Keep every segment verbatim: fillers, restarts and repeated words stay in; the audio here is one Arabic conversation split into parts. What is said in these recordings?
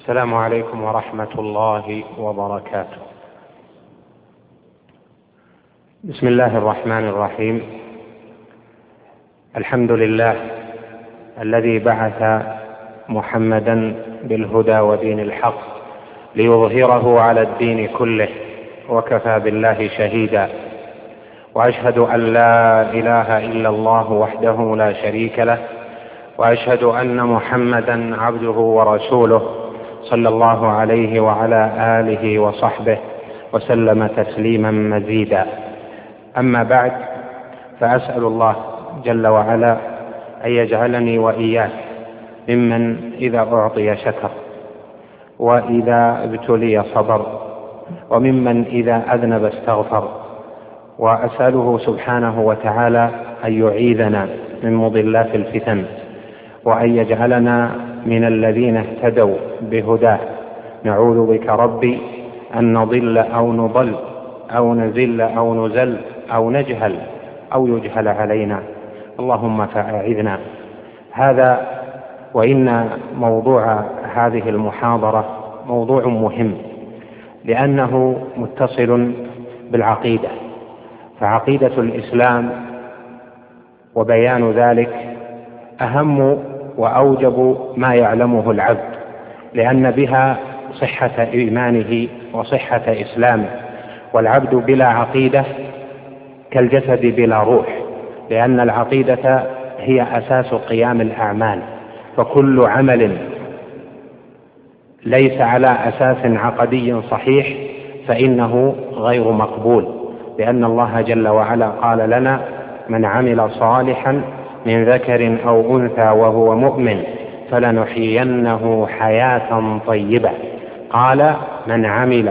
السلام عليكم ورحمة الله وبركاته. بسم الله الرحمن الرحيم. الحمد لله الذي بعث محمدا بالهدى ودين الحق ليظهره على الدين كله، وكفى بالله شهيدا. وأشهد أن لا إله إلا الله وحده لا شريك له، وأشهد أن محمدا عبده ورسوله صلى الله عليه وعلى آله وصحبه وسلم تسليما مزيدا. أما بعد، فأسأل الله جل وعلا أن يجعلني وإياك ممن إذا أعطي شكر، وإذا ابتلي صبر، وممن إذا أذنب استغفر. وأسأله سبحانه وتعالى أن يعيذنا من مضلات الفتن، وأن يجعلنا من الذين اهتدوا بهداه. نعوذ بك ربي أن نضل أو نضل أو نزل أو نزل أو نجهل أو يجهل علينا، اللهم فأعذنا. هذا وإن موضوع هذه المحاضرة موضوع مهم، لأنه متصل بالعقيدة، فعقيدة الإسلام وبيان ذلك أهم وأوجب ما يعلمه العبد، لأن بها صحة إيمانه وصحة إسلامه. والعبد بلا عقيدة كالجسد بلا روح، لأن العقيدة هي أساس قيام الأعمال، فكل عمل ليس على أساس عقدي صحيح فإنه غير مقبول، لأن الله جل وعلا قال لنا: من عمل صالحا من ذكر أو أنثى وهو مؤمن فلنحيينه حياة طيبة. قال من عمل،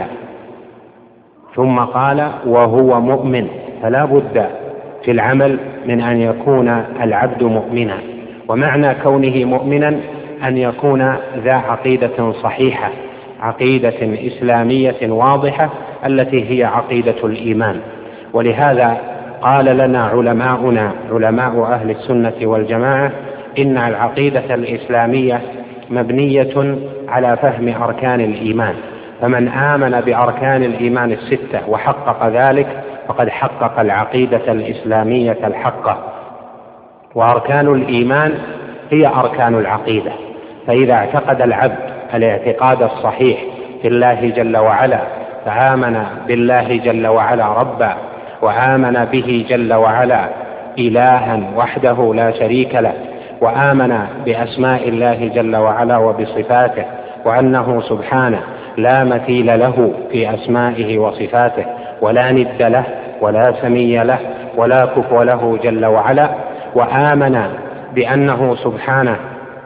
ثم قال وهو مؤمن، فلا بد في العمل من أن يكون العبد مؤمنا. ومعنى كونه مؤمنا أن يكون ذا عقيدة صحيحة، عقيدة إسلامية واضحة التي هي عقيدة الإيمان. ولهذا قال لنا علماؤنا علماء أهل السنة والجماعة: إن العقيدة الإسلامية مبنية على فهم أركان الإيمان، فمن آمن بأركان الإيمان الستة وحقق ذلك فقد حقق العقيدة الإسلامية الحقة. وأركان الإيمان هي أركان العقيدة، فإذا اعتقد العبد الاعتقاد الصحيح في الله جل وعلا، فآمن بالله جل وعلا ربا، وآمن به جل وعلا إلها وحده لا شريك له، وآمن بأسماء الله جل وعلا وبصفاته، وأنه سبحانه لا مثيل له في أسمائه وصفاته، ولا ند له ولا سمي له ولا كفو له جل وعلا، وآمن بأنه سبحانه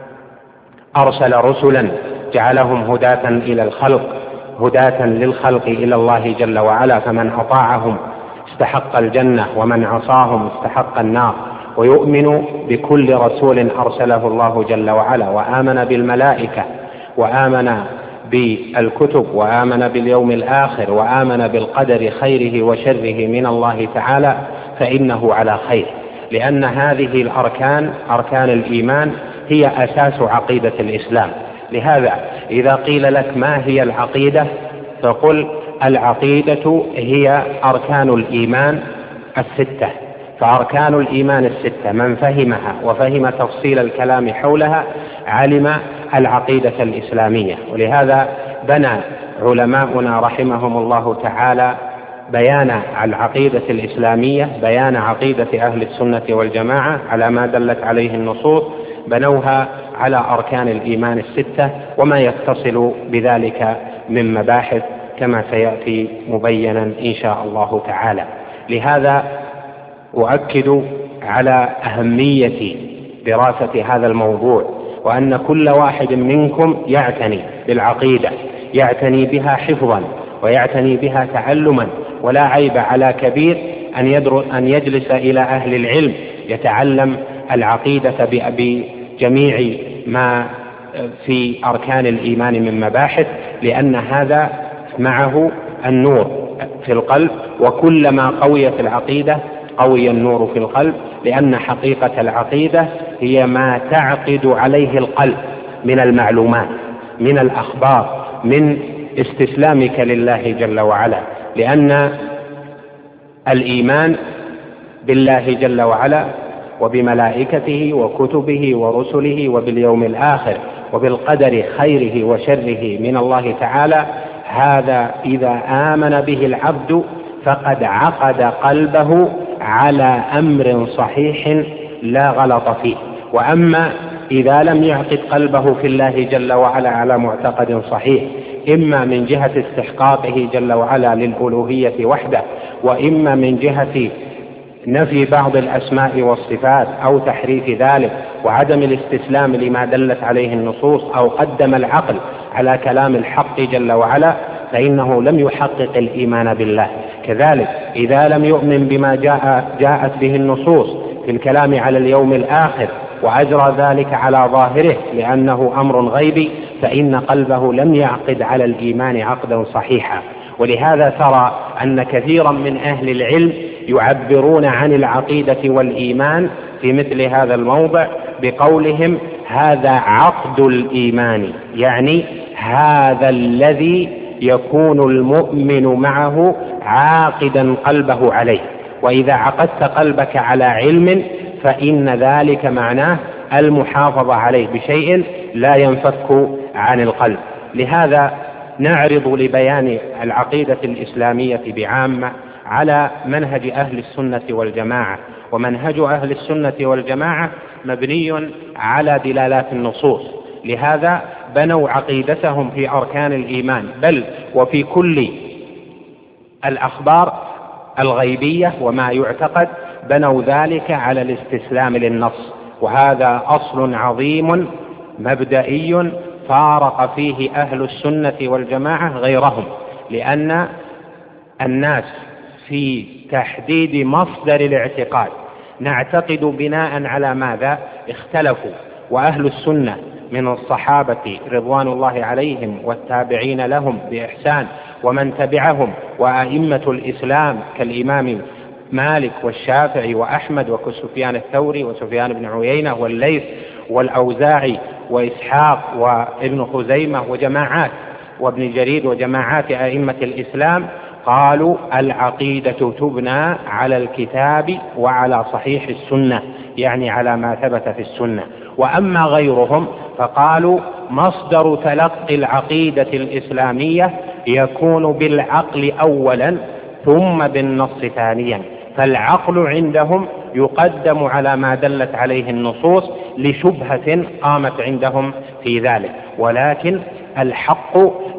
أرسل رسلا جعلهم هداة إلى الخلق، هداة للخلق إلى الله جل وعلا، فمن أطاعهم استحق الجنة ومن عصاهم استحق النار. ويؤمن بكل رسول أرسله الله جل وعلا، وآمن بالملائكة، وآمن بالكتب، وآمن باليوم الآخر، وآمن بالقدر خيره وشره من الله تعالى، فإنه على خير، لأن هذه الأركان أركان الإيمان هي أساس عقيدة الإسلام. لهذا إذا قيل لك ما هي العقيدة فقل: العقيدة هي أركان الإيمان الستة. فأركان الإيمان الستة من فهمها وفهم تفصيل الكلام حولها علم العقيدة الإسلامية. ولهذا بنى علماؤنا رحمهم الله تعالى بيان العقيدة الإسلامية، بيان عقيدة أهل السنة والجماعة على ما دلت عليه النصوص، بنوها على أركان الإيمان الستة وما يتصل بذلك من مباحث كما سيأتي مبينا إن شاء الله تعالى. لهذا أؤكد على أهمية دراسة هذا الموضوع، وأن كل واحد منكم يعتني بالعقيدة، يعتني بها حفظا ويعتني بها تعلما. ولا عيب على كبير أن يدرس أن يجلس إلى أهل العلم يتعلم العقيدة بجميع ما في أركان الإيمان من مباحث، لأن هذا معه النور في القلب، وكلما قويت العقيدة قوي النور في القلب، لأن حقيقة العقيدة هي ما تعقد عليه القلب من المعلومات. من الأخبار من استسلامك لله جل وعلا، لأن الإيمان بالله جل وعلا وبملائكته وكتبه ورسله وباليوم الآخر وبالقدر خيره وشره من الله تعالى، هذا إذا آمن به العبد فقد عقد قلبه على أمر صحيح لا غلط فيه. وأما إذا لم يعقد قلبه في الله جل وعلا على معتقد صحيح، إما من جهة استحقاقه جل وعلا للألوهية وحده، وإما من جهة نفي بعض الأسماء والصفات أو تحريف ذلك وعدم الاستسلام لما دلت عليه النصوص، أو قدم العقل على كلام الحق جل وعلا، فإنه لم يحقق الإيمان بالله. كذلك إذا لم يؤمن بما جاء جاءت به النصوص في الكلام على اليوم الآخر وأجرى ذلك على ظاهره لأنه أمر غيبي، فإن قلبه لم يعقد على الإيمان عقدا صحيحا. ولهذا ترى أن كثيرا من أهل العلم يعبرون عن العقيدة والإيمان في مثل هذا الموضع بقولهم هذا عقد الإيمان، يعني هذا الذي يكون المؤمن معه عاقدا قلبه عليه. وإذا عقدت قلبك على علم فإن ذلك معناه المحافظة عليه بشيء لا ينفك عن القلب. لهذا نعرض لبيان العقيدة الإسلامية بعامة على منهج أهل السنة والجماعة. ومنهج أهل السنة والجماعة مبني على دلالات النصوص، لهذا بنوا عقيدتهم في أركان الإيمان بل وفي كل الأخبار الغيبية وما يعتقد بنوا ذلك على الاستسلام للنص. وهذا أصل عظيم مبدئي فارق فيه أهل السنة والجماعة غيرهم، لأن الناس في تحديد مصدر الاعتقاد نعتقد بناء على ماذا اختلفوا. وأهل السنة من الصحابة رضوان الله عليهم والتابعين لهم بإحسان ومن تبعهم وأئمة الإسلام كالإمام مالك والشافعي وأحمد وسفيان الثوري وسفيان بن عيينة والليث والأوزاعي وإسحاق وابن خزيمة وجماعات وابن جرير وجماعات أئمة الإسلام قالوا العقيدة تبنى على الكتاب وعلى صحيح السنة، يعني على ما ثبت في السنة. وأما غيرهم فقالوا مصدر تلقي العقيدة الإسلامية يكون بالعقل أولا ثم بالنص ثانيا، فالعقل عندهم يقدم على ما دلت عليه النصوص لشبهة قامت عندهم في ذلك. ولكن الحق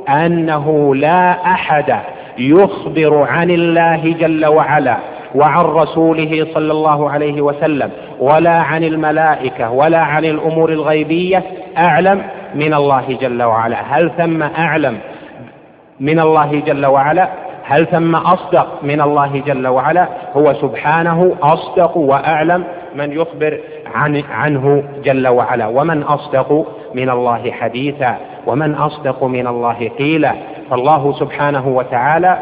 أنه لا أحد يخبر عن الله جل وعلا وعن رسوله صلى الله عليه وسلم ولا عن الملائكة ولا عن الأمور الغيبية أعلم من الله جل وعلا. هل ثم أعلم من الله جل وعلا؟ هل ثم أصدق من الله جل وعلا؟ هو سبحانه أصدق وأعلم من يخبر عن عنه جل وعلا. ومن أصدق من الله حديثا ومن أصدق من الله قيلا. فالله سبحانه وتعالى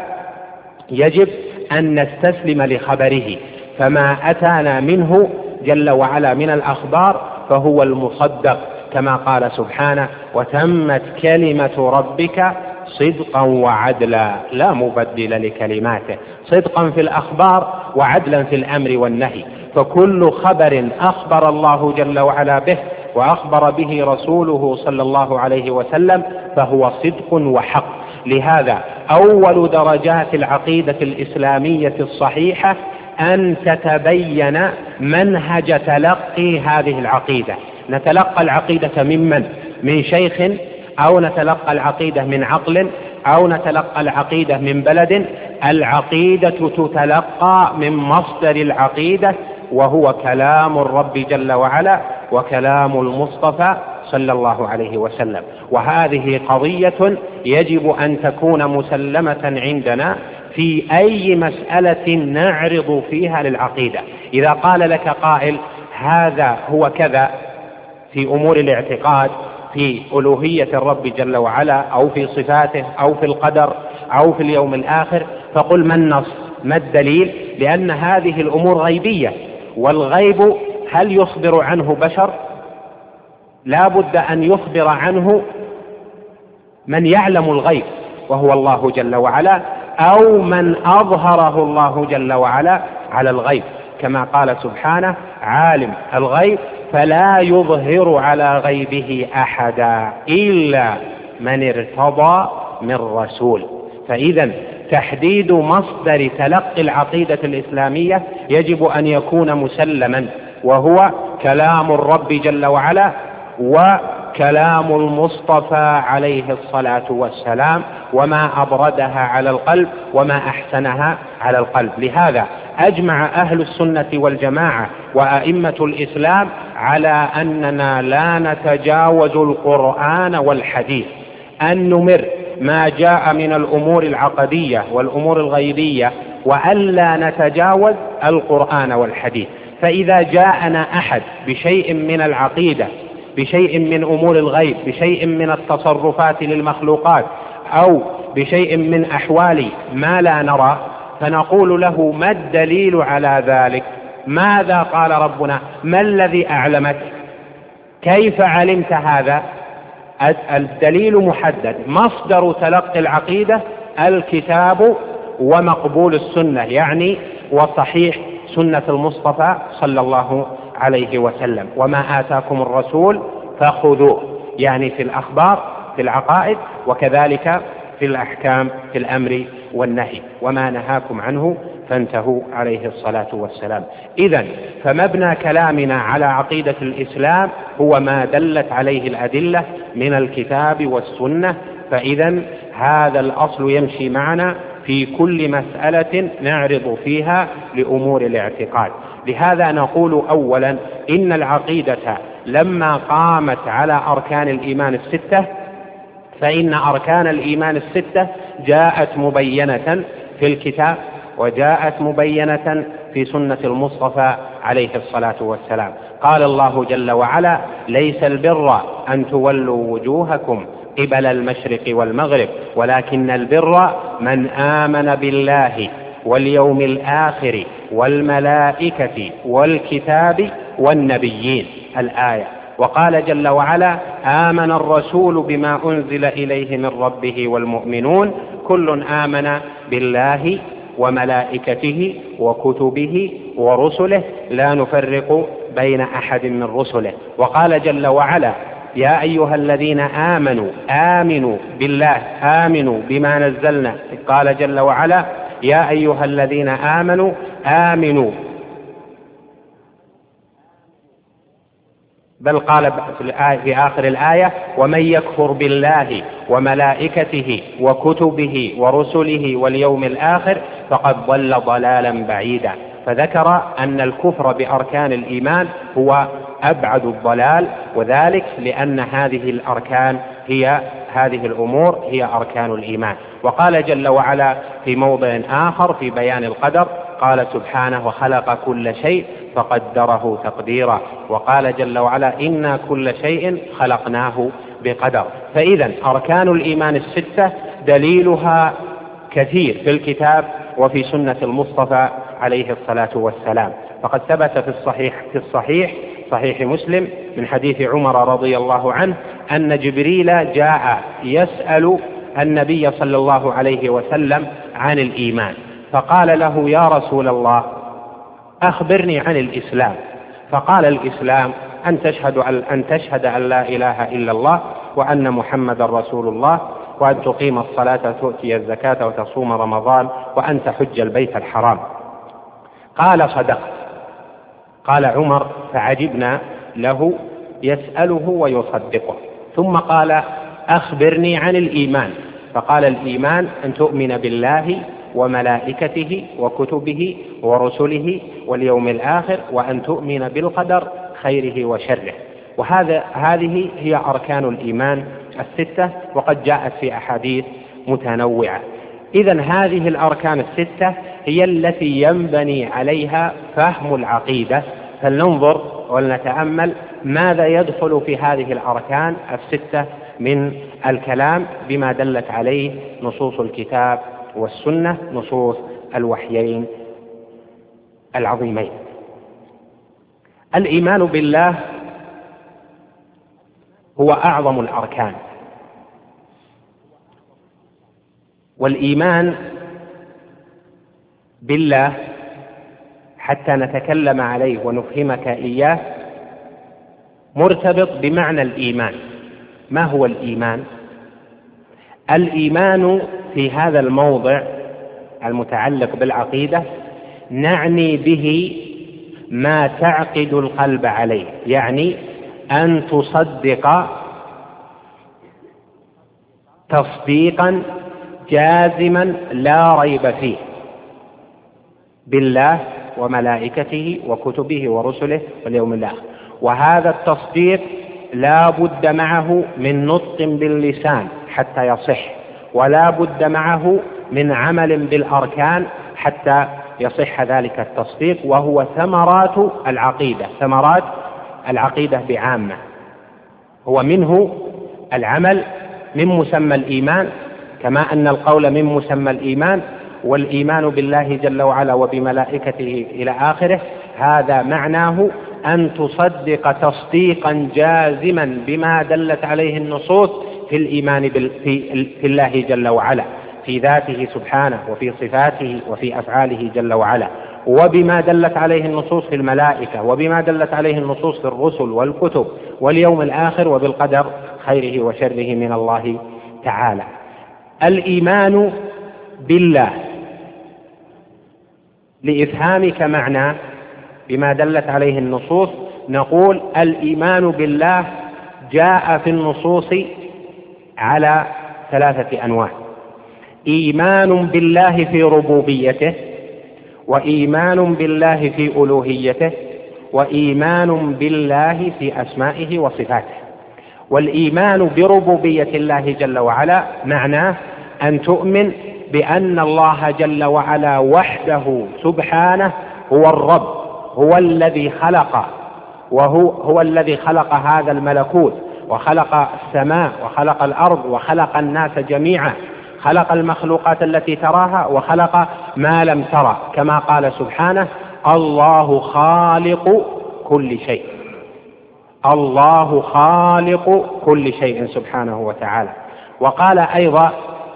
يجب أن نستسلم لخبره، فما أتانا منه جل وعلا من الأخبار فهو المصدق، كما قال سبحانه وتمت كلمة ربك صدقا وعدلا لا مبدل لكلماته. صدقا في الأخبار وعدلا في الأمر والنهي، فكل خبر أخبر الله جل وعلا به وأخبر به رسوله صلى الله عليه وسلم فهو صدق وحق. لهذا أول درجات العقيدة الإسلامية الصحيحة أن تتبين منهج تلقي هذه العقيدة. نتلقى العقيدة ممن؟ من شيخ، أو نتلقى العقيدة من عقل، أو نتلقى العقيدة من بلد. العقيدة تتلقى من مصدر العقيدة وهو كلام الرب جل وعلا وكلام المصطفى صلى الله عليه وسلم. وهذه قضية يجب أن تكون مسلمة عندنا في أي مسألة نعرض فيها للعقيدة. إذا قال لك قائل هذا هو كذا في أمور الاعتقاد في ألوهية الرب جل وعلا أو في صفاته أو في القدر أو في اليوم الآخر، فقل ما النص؟ ما الدليل؟ لأن هذه الأمور غيبية، والغيب هل يخبر عنه بشر؟ لا بد أن يخبر عنه من يعلم الغيب وهو الله جل وعلا، أو من أظهره الله جل وعلا على الغيب، كما قال سبحانه: عالم الغيب فلا يظهر على غيبه أحدا إلا من ارتضى من رسول. فإذا تحديد مصدر تلقي العقيدة الإسلامية يجب أن يكون مسلما، وهو كلام الرب جل وعلا وكلام المصطفى عليه الصلاة والسلام، وما أبردها على القلب وما أحسنها على القلب. لهذا أجمع أهل السنة والجماعة وأئمة الإسلام على أننا لا نتجاوز القرآن والحديث، أن نمر ما جاء من الأمور العقدية والأمور الغيبية، وألا نتجاوز القرآن والحديث. فإذا جاءنا أحد بشيء من العقيدة، بشيء من أمور الغيب، بشيء من التصرفات للمخلوقات، أو بشيء من أحوال ما لا نرى، فنقول له: ما الدليل على ذلك؟ ماذا قال ربنا؟ ما الذي أعلمك؟ كيف علمت هذا؟ الدليل محدد، مصدر تلقي العقيدة الكتاب ومقبول السنة، يعني وصحيح سنة المصطفى صلى الله عليه وسلم. وما آتاكم الرسول فخذوه، يعني في الأخبار في العقائد، وكذلك في الأحكام في الأمر والنهي، وما نهاكم عنه فانتهوا عليه الصلاة والسلام. إذن فمبنى كلامنا على عقيدة الإسلام هو ما دلت عليه الأدلة من الكتاب والسنة. فإذن هذا الأصل يمشي معنا في كل مسألة نعرض فيها لأمور الاعتقاد. لهذا نقول أولا إن العقيدة لما قامت على أركان الإيمان الستة، فإن أركان الإيمان الستة جاءت مبينة في الكتاب، وجاءت مبينة في سنة المصطفى عليه الصلاة والسلام. قال الله جل وعلا: ليس البر أن تولوا وجوهكم قبل المشرق والمغرب، ولكن البر من آمن بالله واليوم الآخر والملائكة والكتاب والنبيين. الآية. وقال جل وعلا: آمن الرسول بما أنزل إليه من ربه والمؤمنون كل آمن بالله وملائكته وكتبه ورسله لا نفرق بين أحد من رسله. وقال جل وعلا: يا أيها الذين آمنوا آمنوا بالله آمنوا بما نزلنا. قال جل وعلا: يا أيها الذين آمنوا آمنوا، بل قال في آخر الآية: ومن يكفر بالله وملائكته وكتبه ورسله واليوم الآخر فقد ضل ضلالا بعيدا. فذكر أن الكفر بأركان الإيمان هو أبعد الضلال، وذلك لأن هذه الأركان هي هذه الأمور هي أركان الإيمان. وقال جل وعلا في موضع آخر في بيان القدر، قال سبحانه: وخلق كل شيء فقدره تقديرا. وقال جل وعلا: إنا كل شيء خلقناه بقدر. فإذا أركان الإيمان الستة دليلها كثير في الكتاب وفي سنة المصطفى عليه الصلاة والسلام. فقد ثبت في الصحيح في الصحيح صحيح مسلم من حديث عمر رضي الله عنه أن جبريل جاء يسأل النبي صلى الله عليه وسلم عن الإيمان، فقال له: يا رسول الله أخبرني عن الإسلام. فقال: الإسلام أن تشهد أن تشهد أن لا إله إلا الله وأن محمد رسول الله، وأن تقيم الصلاة وتؤتي الزكاة وتصوم رمضان وأن تحج البيت الحرام. قال: صدقت. قال عمر: فعجبنا له يسأله ويصدقه. ثم قال: أخبرني عن الإيمان. فقال: الإيمان أن تؤمن بالله وملائكته وكتبه ورسله واليوم الآخر، وأن تؤمن بالقدر خيره وشره. وهذا هذه هي أركان الإيمان الستة، وقد جاءت في أحاديث متنوعة. إذن هذه الأركان الستة هي التي ينبني عليها فهم العقيدة. فلننظر ولنتأمل ماذا يدخل في هذه الأركان الستة من الكلام بما دلت عليه نصوص الكتاب والسنة، نصوص الوحيين العظيمين. الإيمان بالله هو أعظم الأركان، والإيمان بالله حتى نتكلم عليه ونفهمك إياه مرتبط بمعنى الإيمان. ما هو الإيمان؟ الإيمان في هذا الموضع المتعلق بالعقيدة نعني به ما تعقد القلب عليه، يعني أن تصدق تصديقا جازما لا ريب فيه بالله وملائكته وكتبه ورسله واليوم الآخر. وهذا التصديق لا بد معه من نطق باللسان حتى يصح، ولا بد معه من عمل بالأركان حتى يصح ذلك التصديق، وهو ثمرات العقيدة، ثمرات العقيدة بعامة. هو منه العمل من مسمى الإيمان، كما أن القول من مسمى الإيمان، والإيمان بالله جل وعلا وبملائكته إلى آخره. هذا معناه أن تصدق تصديقا جازما بما دلت عليه النصوص في الإيمان في الله جل وعلا، في ذاته سبحانه وفي صفاته وفي أفعاله جل وعلا، وبما دلت عليه النصوص في الملائكة، وبما دلت عليه النصوص في الرسل والكتب واليوم الآخر، وبالقدر خيره وشره من الله تعالى. الإيمان بالله لإفهامك معناه بما دلت عليه النصوص نقول الإيمان بالله جاء في النصوص على ثلاثة أنواع: إيمان بالله في ربوبيته، وإيمان بالله في ألوهيته، وإيمان بالله في أسمائه وصفاته. والإيمان بربوبية الله جل وعلا معناه أن تؤمن بأن الله جل وعلا وحده سبحانه هو الرب، هو الذي خلق، وهو هو الذي خلق هذا الملكوت، وخلق السماء وخلق الأرض وخلق الناس جميعا، خلق المخلوقات التي تراها وخلق ما لم ترى، كما قال سبحانه: الله خالق كل شيء. الله خالق كل شيء سبحانه وتعالى. وقال أيضا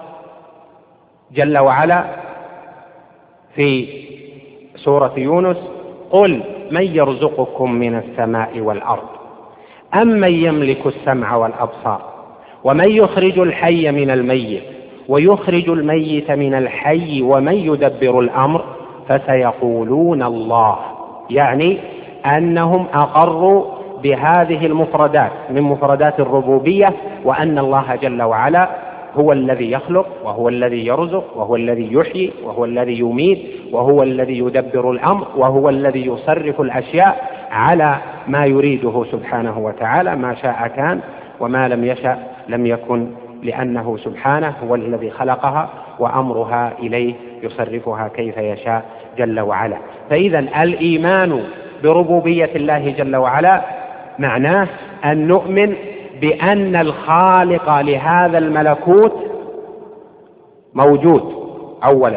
جل وعلا في سورة يونس: قل من يرزقكم من السماء والأرض أمن يملك السمع والأبصار ومن يخرج الحي من الميت ويخرج الميت من الحي ومن يدبر الأمر فسيقولون الله. يعني أنهم أقروا بهذه المفردات من مفردات الربوبية، وأن الله جل وعلا هو الذي يخلق، وهو الذي يرزق، وهو الذي يحيي، وهو الذي يميت، وهو الذي يدبر الأمر، وهو الذي يصرف الأشياء على ما يريده سبحانه وتعالى. ما شاء كان وما لم يشأ لم يكن، لأنه سبحانه هو الذي خلقها وأمرها إليه يصرفها كيف يشاء جل وعلا. فإذا الإيمان بربوبية الله جل وعلا معناه أن نؤمن بأن الخالق لهذا الملكوت موجود أولا،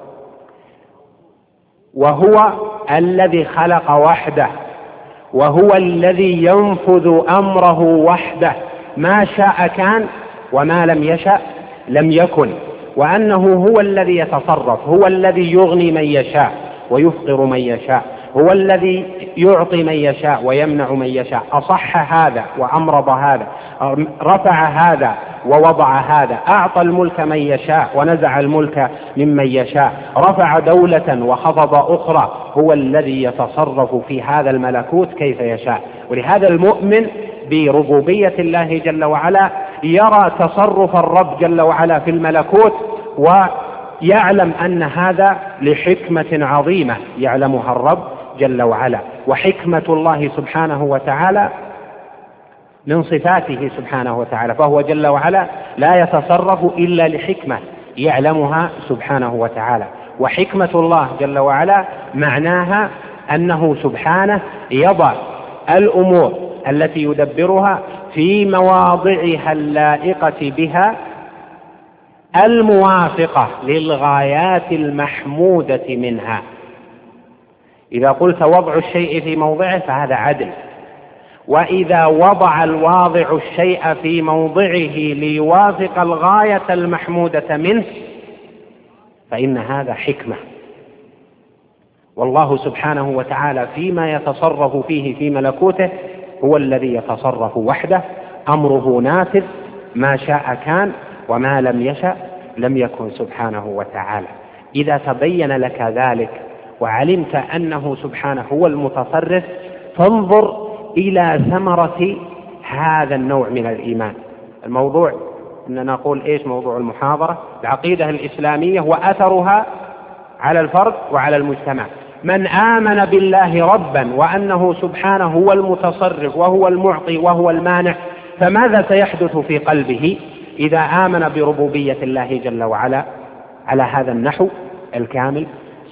وهو الذي خلق وحده، وهو الذي ينفذ أمره وحده، ما شاء كان وما لم يشأ لم يكن، وأنه هو الذي يتصرف، هو الذي يغني من يشاء ويفقر من يشاء، هو الذي يعطي من يشاء ويمنع من يشاء. أصح هذا وأمرض هذا، رفع هذا ووضع هذا، أعطى الملك من يشاء ونزع الملك ممن يشاء، رفع دولة وخفض أخرى. هو الذي يتصرف في هذا الملكوت كيف يشاء. ولهذا المؤمن بربوبية الله جل وعلا يرى تصرف الرب جل وعلا في الملكوت، ويعلم أن هذا لحكمة عظيمة يعلمها الرب جل وعلا. وحكمة الله سبحانه وتعالى من صفاته سبحانه وتعالى، فهو جل وعلا لا يتصرف إلا لحكمة يعلمها سبحانه وتعالى. وحكمة الله جل وعلا معناها أنه سبحانه يضع الأمور التي يدبرها في مواضعها اللائقة بها الموافقة للغايات المحمودة منها. إذا قلت وضع الشيء في موضعه فهذا عدل، وإذا وضع الواضع الشيء في موضعه ليوافق الغاية المحمودة منه فإن هذا حكمة، والله سبحانه وتعالى فيما يتصرف فيه في ملكوته هو الذي يتصرف وحده، أمره نافذ، ما شاء كان وما لم يشأ لم يكن سبحانه وتعالى. إذا تبين لك ذلك وعلمت أنه سبحانه هو المتصرف، فانظر إلى ثمرة هذا النوع من الإيمان. الموضوع أننا نقول إيش موضوع المحاضرة؟ العقيدة الإسلامية وأثرها على الفرد وعلى المجتمع. من آمن بالله ربا وأنه سبحانه هو المتصرف وهو المعطي وهو المانع، فماذا سيحدث في قلبه إذا آمن بربوبية الله جل وعلا على هذا النحو الكامل؟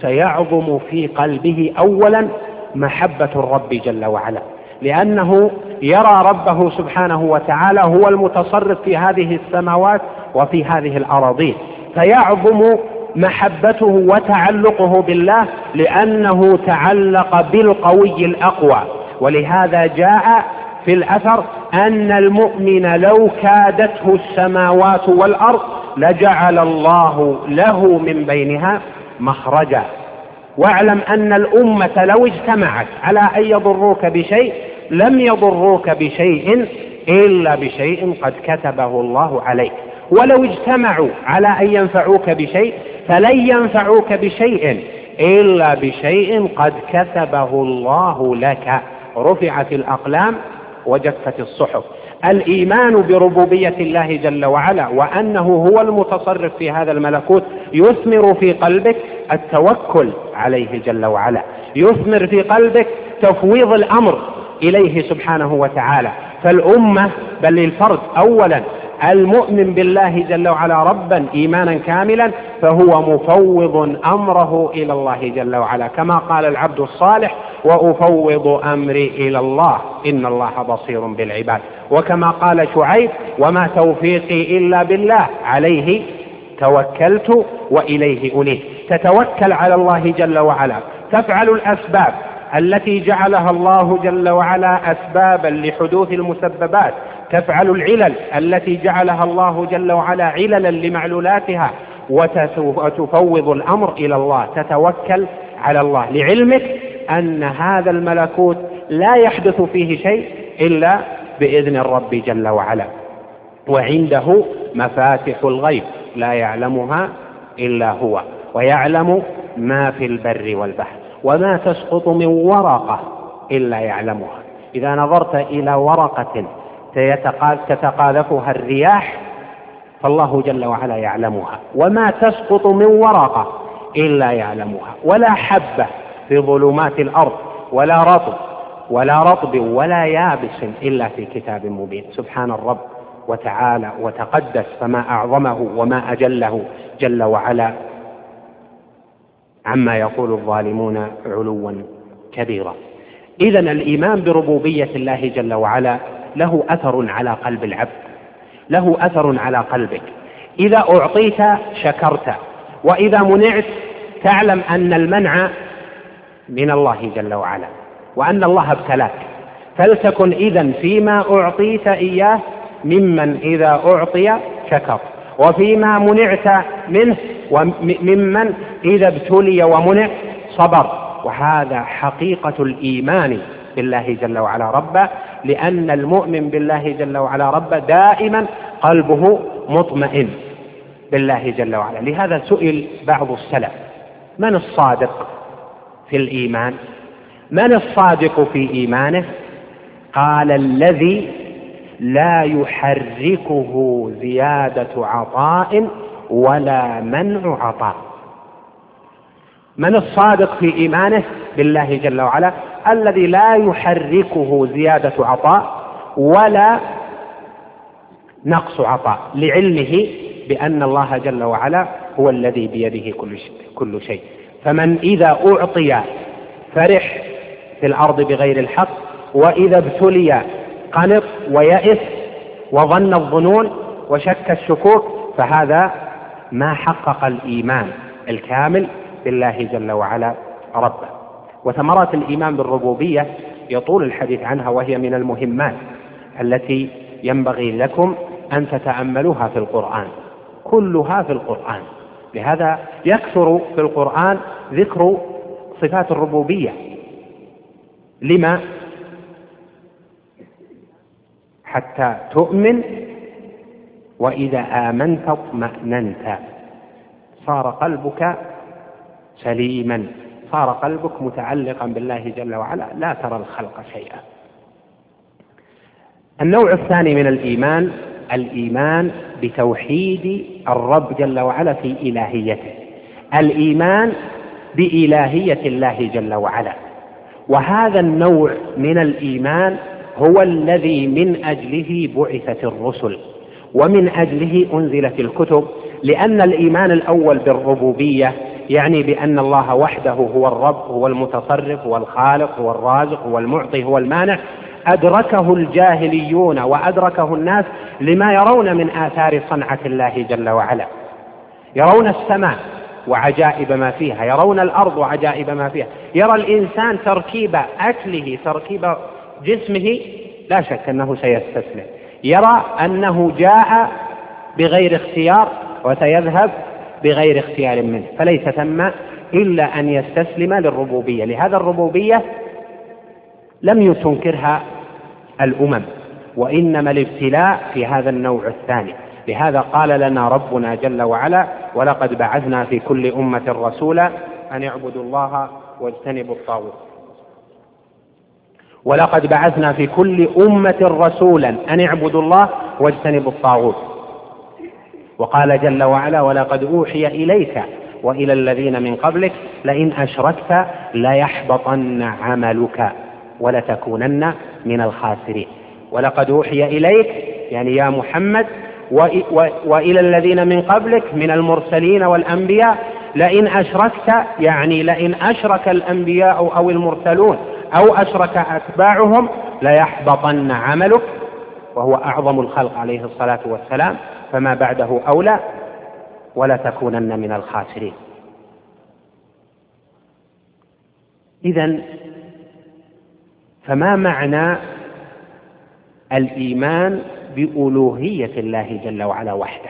سيعظم في قلبه أولا محبة الرب جل وعلا، لأنه يرى ربه سبحانه وتعالى هو المتصرف في هذه السماوات وفي هذه الأراضين، فيعظم محبته وتعلقه بالله لأنه تعلق بالقوي الأقوى. ولهذا جاء في الأثر أن المؤمن لو كادته السماوات والأرض لجعل الله له من بينها مخرجا. واعلم أن الأمة لو اجتمعت على أن يضروك بشيء لم يضروك بشيء إلا بشيء قد كتبه الله عليك، ولو اجتمعوا على أن ينفعوك بشيء فلن ينفعوك بشيء إلا بشيء قد كتبه الله لك. رفعت الأقلام وجفت الصحف. الإيمان بربوبية الله جل وعلا وأنه هو المتصرف في هذا الملكوت يثمر في قلبك التوكل عليه جل وعلا، يثمر في قلبك تفويض الأمر إليه سبحانه وتعالى. فالأمة بل الفرد أولا المؤمن بالله جل وعلا ربا إيمانا كاملا فهو مفوض أمره إلى الله جل وعلا، كما قال العبد الصالح: وأفوض أمري إلى الله إن الله بصير بالعباد. وكما قال شعيب: وما توفيقي إلا بالله عليه توكلت وإليه أنيب. تتوكل على الله جل وعلا، تفعل الأسباب التي جعلها الله جل وعلا أسبابا لحدوث المسببات، تفعل العلل التي جعلها الله جل وعلا عللا لمعلولاتها، وتفوض الأمر إلى الله، تتوكل على الله، لعلمك أن هذا الملكوت لا يحدث فيه شيء إلا بإذن الرب جل وعلا، وعنده مفاتح الغيب لا يعلمها إلا هو، ويعلم ما في البر والبحر، وما تسقط من ورقة إلا يعلمها. إذا نظرت إلى ورقة تتقاذفها الرياح فالله جل وعلا يعلمها، وما تسقط من ورقة إلا يعلمها، ولا حبة في ظلمات الأرض ولا رطب ولا رطب ولا يابس إلا في كتاب مبين. سبحان الرب وتعالى وتقدس، فما أعظمه وما أجله جل وعلا عما يقول الظالمون علوا كبيرا. إذن الإيمان بربوبية الله جل وعلا له أثر على قلب العبد، له أثر على قلبك. إذا أعطيت شكرت، وإذا منعت تعلم أن المنع من الله جل وعلا وأن الله ابتلاك، فلتكن إذن فيما أعطيت إياه ممن إذا أعطي شكر، وفيما منعت منه وممن إذا ابتلي ومنع صبر. وهذا حقيقة الإيمان بالله جل وعلا ربا، لأن المؤمن بالله جل وعلا ربا دائما قلبه مطمئن بالله جل وعلا. لهذا سئل بعض السلف: من الصادق في الإيمان؟ من الصادق في إيمانه؟ قال: الذي لا يحركه زيادة عطاء ولا منع عطاء. من الصادق في إيمانه بالله جل وعلا؟ الذي لا يحركه زيادة عطاء ولا نقص عطاء، لعلمه بأن الله جل وعلا هو الذي بيده كل شيء. فمن إذا أعطي فرح في الأرض بغير الحق، وإذا ابتلي قنط ويأس وظن الظنون وشك الشكوك، فهذا ما حقق الإيمان الكامل بالله جل وعلا ربه. وثمرات الإيمان بالربوبية يطول الحديث عنها، وهي من المهمات التي ينبغي لكم أن تتأملوها في القرآن، كلها في القرآن. لهذا يكثر في القرآن ذكر صفات الربوبية. لما؟ حتى تؤمن، وإذا آمنت اطمأننت، صار قلبك سليما، صار قلبك متعلقا بالله جل وعلا، لا ترى الخلق شيئا. النوع الثاني من الإيمان الإيمان بتوحيد الرب جل وعلا في إلهيته، الإيمان بإلهية الله جل وعلا. وهذا النوع من الإيمان هو الذي من أجله بعثت الرسل ومن أجله أنزلت الكتب، لأن الإيمان الأول بالربوبية يعني بأن الله وحده هو الرب، هو المتصرف، هو الخالق، هو الرازق، هو المعطي، هو المانع، أدركه الجاهليون وأدركه الناس لما يرون من آثار صنعة الله جل وعلا. يرون السماء وعجائب ما فيها، يرون الأرض وعجائب ما فيها، يرى الإنسان تركيب أكله، تركيب جسمه، لا شك أنه سيستسلم، يرى أنه جاء بغير اختيار وسيذهب بغير اختيار منه، فليس ثم إلا أن يستسلم للربوبية. لهذا الربوبية لم تنكرها الأمم، وإنما الابتلاء في هذا النوع الثاني. لهذا قال لنا ربنا جل وعلا: ولقد بعثنا في كل أمة رسولا أن اعبدوا الله واجتنبوا الطاغوت. ولقد بعثنا في كل أمة رسولا أن اعبدوا الله واجتنبوا الطاغوت. وقال جل وعلا: ولقد أوحي إليك وإلى الذين من قبلك لئن أشركت ليحبطن عملك ولتكونن من الخاسرين. ولقد أوحي إليك يعني يا محمد، وإلى الذين من قبلك من المرسلين والأنبياء لئن أشركت يعني لئن أشرك الأنبياء أو المرسلون أو أشرك أتباعهم ليحبطن عملك، وهو أعظم الخلق عليه الصلاة والسلام، فما بعده أولى، ولتكونن من الخاسرين. إذن فما معنى الإيمان بألوهية الله جل وعلا وحده؟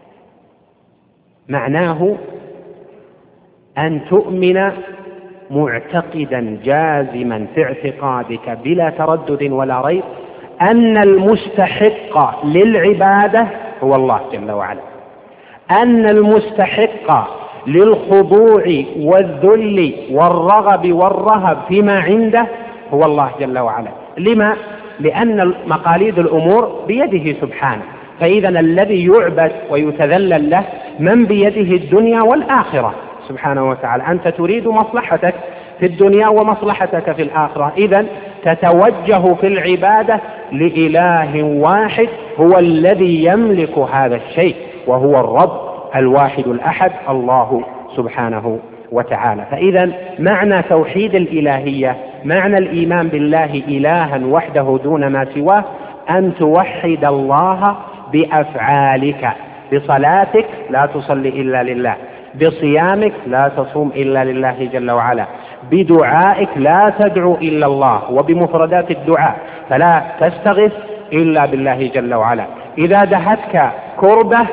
معناه أن تؤمن معتقدا جازما في اعتقادك بلا تردد ولا ريب أن المستحق للعبادة هو الله جل وعلا، أن المستحق للخضوع والذل والرغب والرهب فيما عنده هو الله جل وعلا. لما؟ لأن مقاليد الأمور بيده سبحانه، فإذا الذي يعبد ويتذلل له من بيده الدنيا والآخرة سبحانه وتعالى. أنت تريد مصلحتك في الدنيا ومصلحتك في الآخرة، إذن تتوجه في العبادة لإله واحد هو الذي يملك هذا الشيء، وهو الرب الواحد الأحد الله سبحانه وتعالى. فإذا معنى توحيد الإلهية، معنى الإيمان بالله إلها وحده دون ما سواه، أن توحد الله بأفعالك، بصلاتك لا تصلي إلا لله، بصيامك لا تصوم إلا لله جل وعلا، بدعائك لا تدعو إلا الله، وبمفردات الدعاء فلا تستغث إلا بالله جل وعلا. إذا دهتك كربة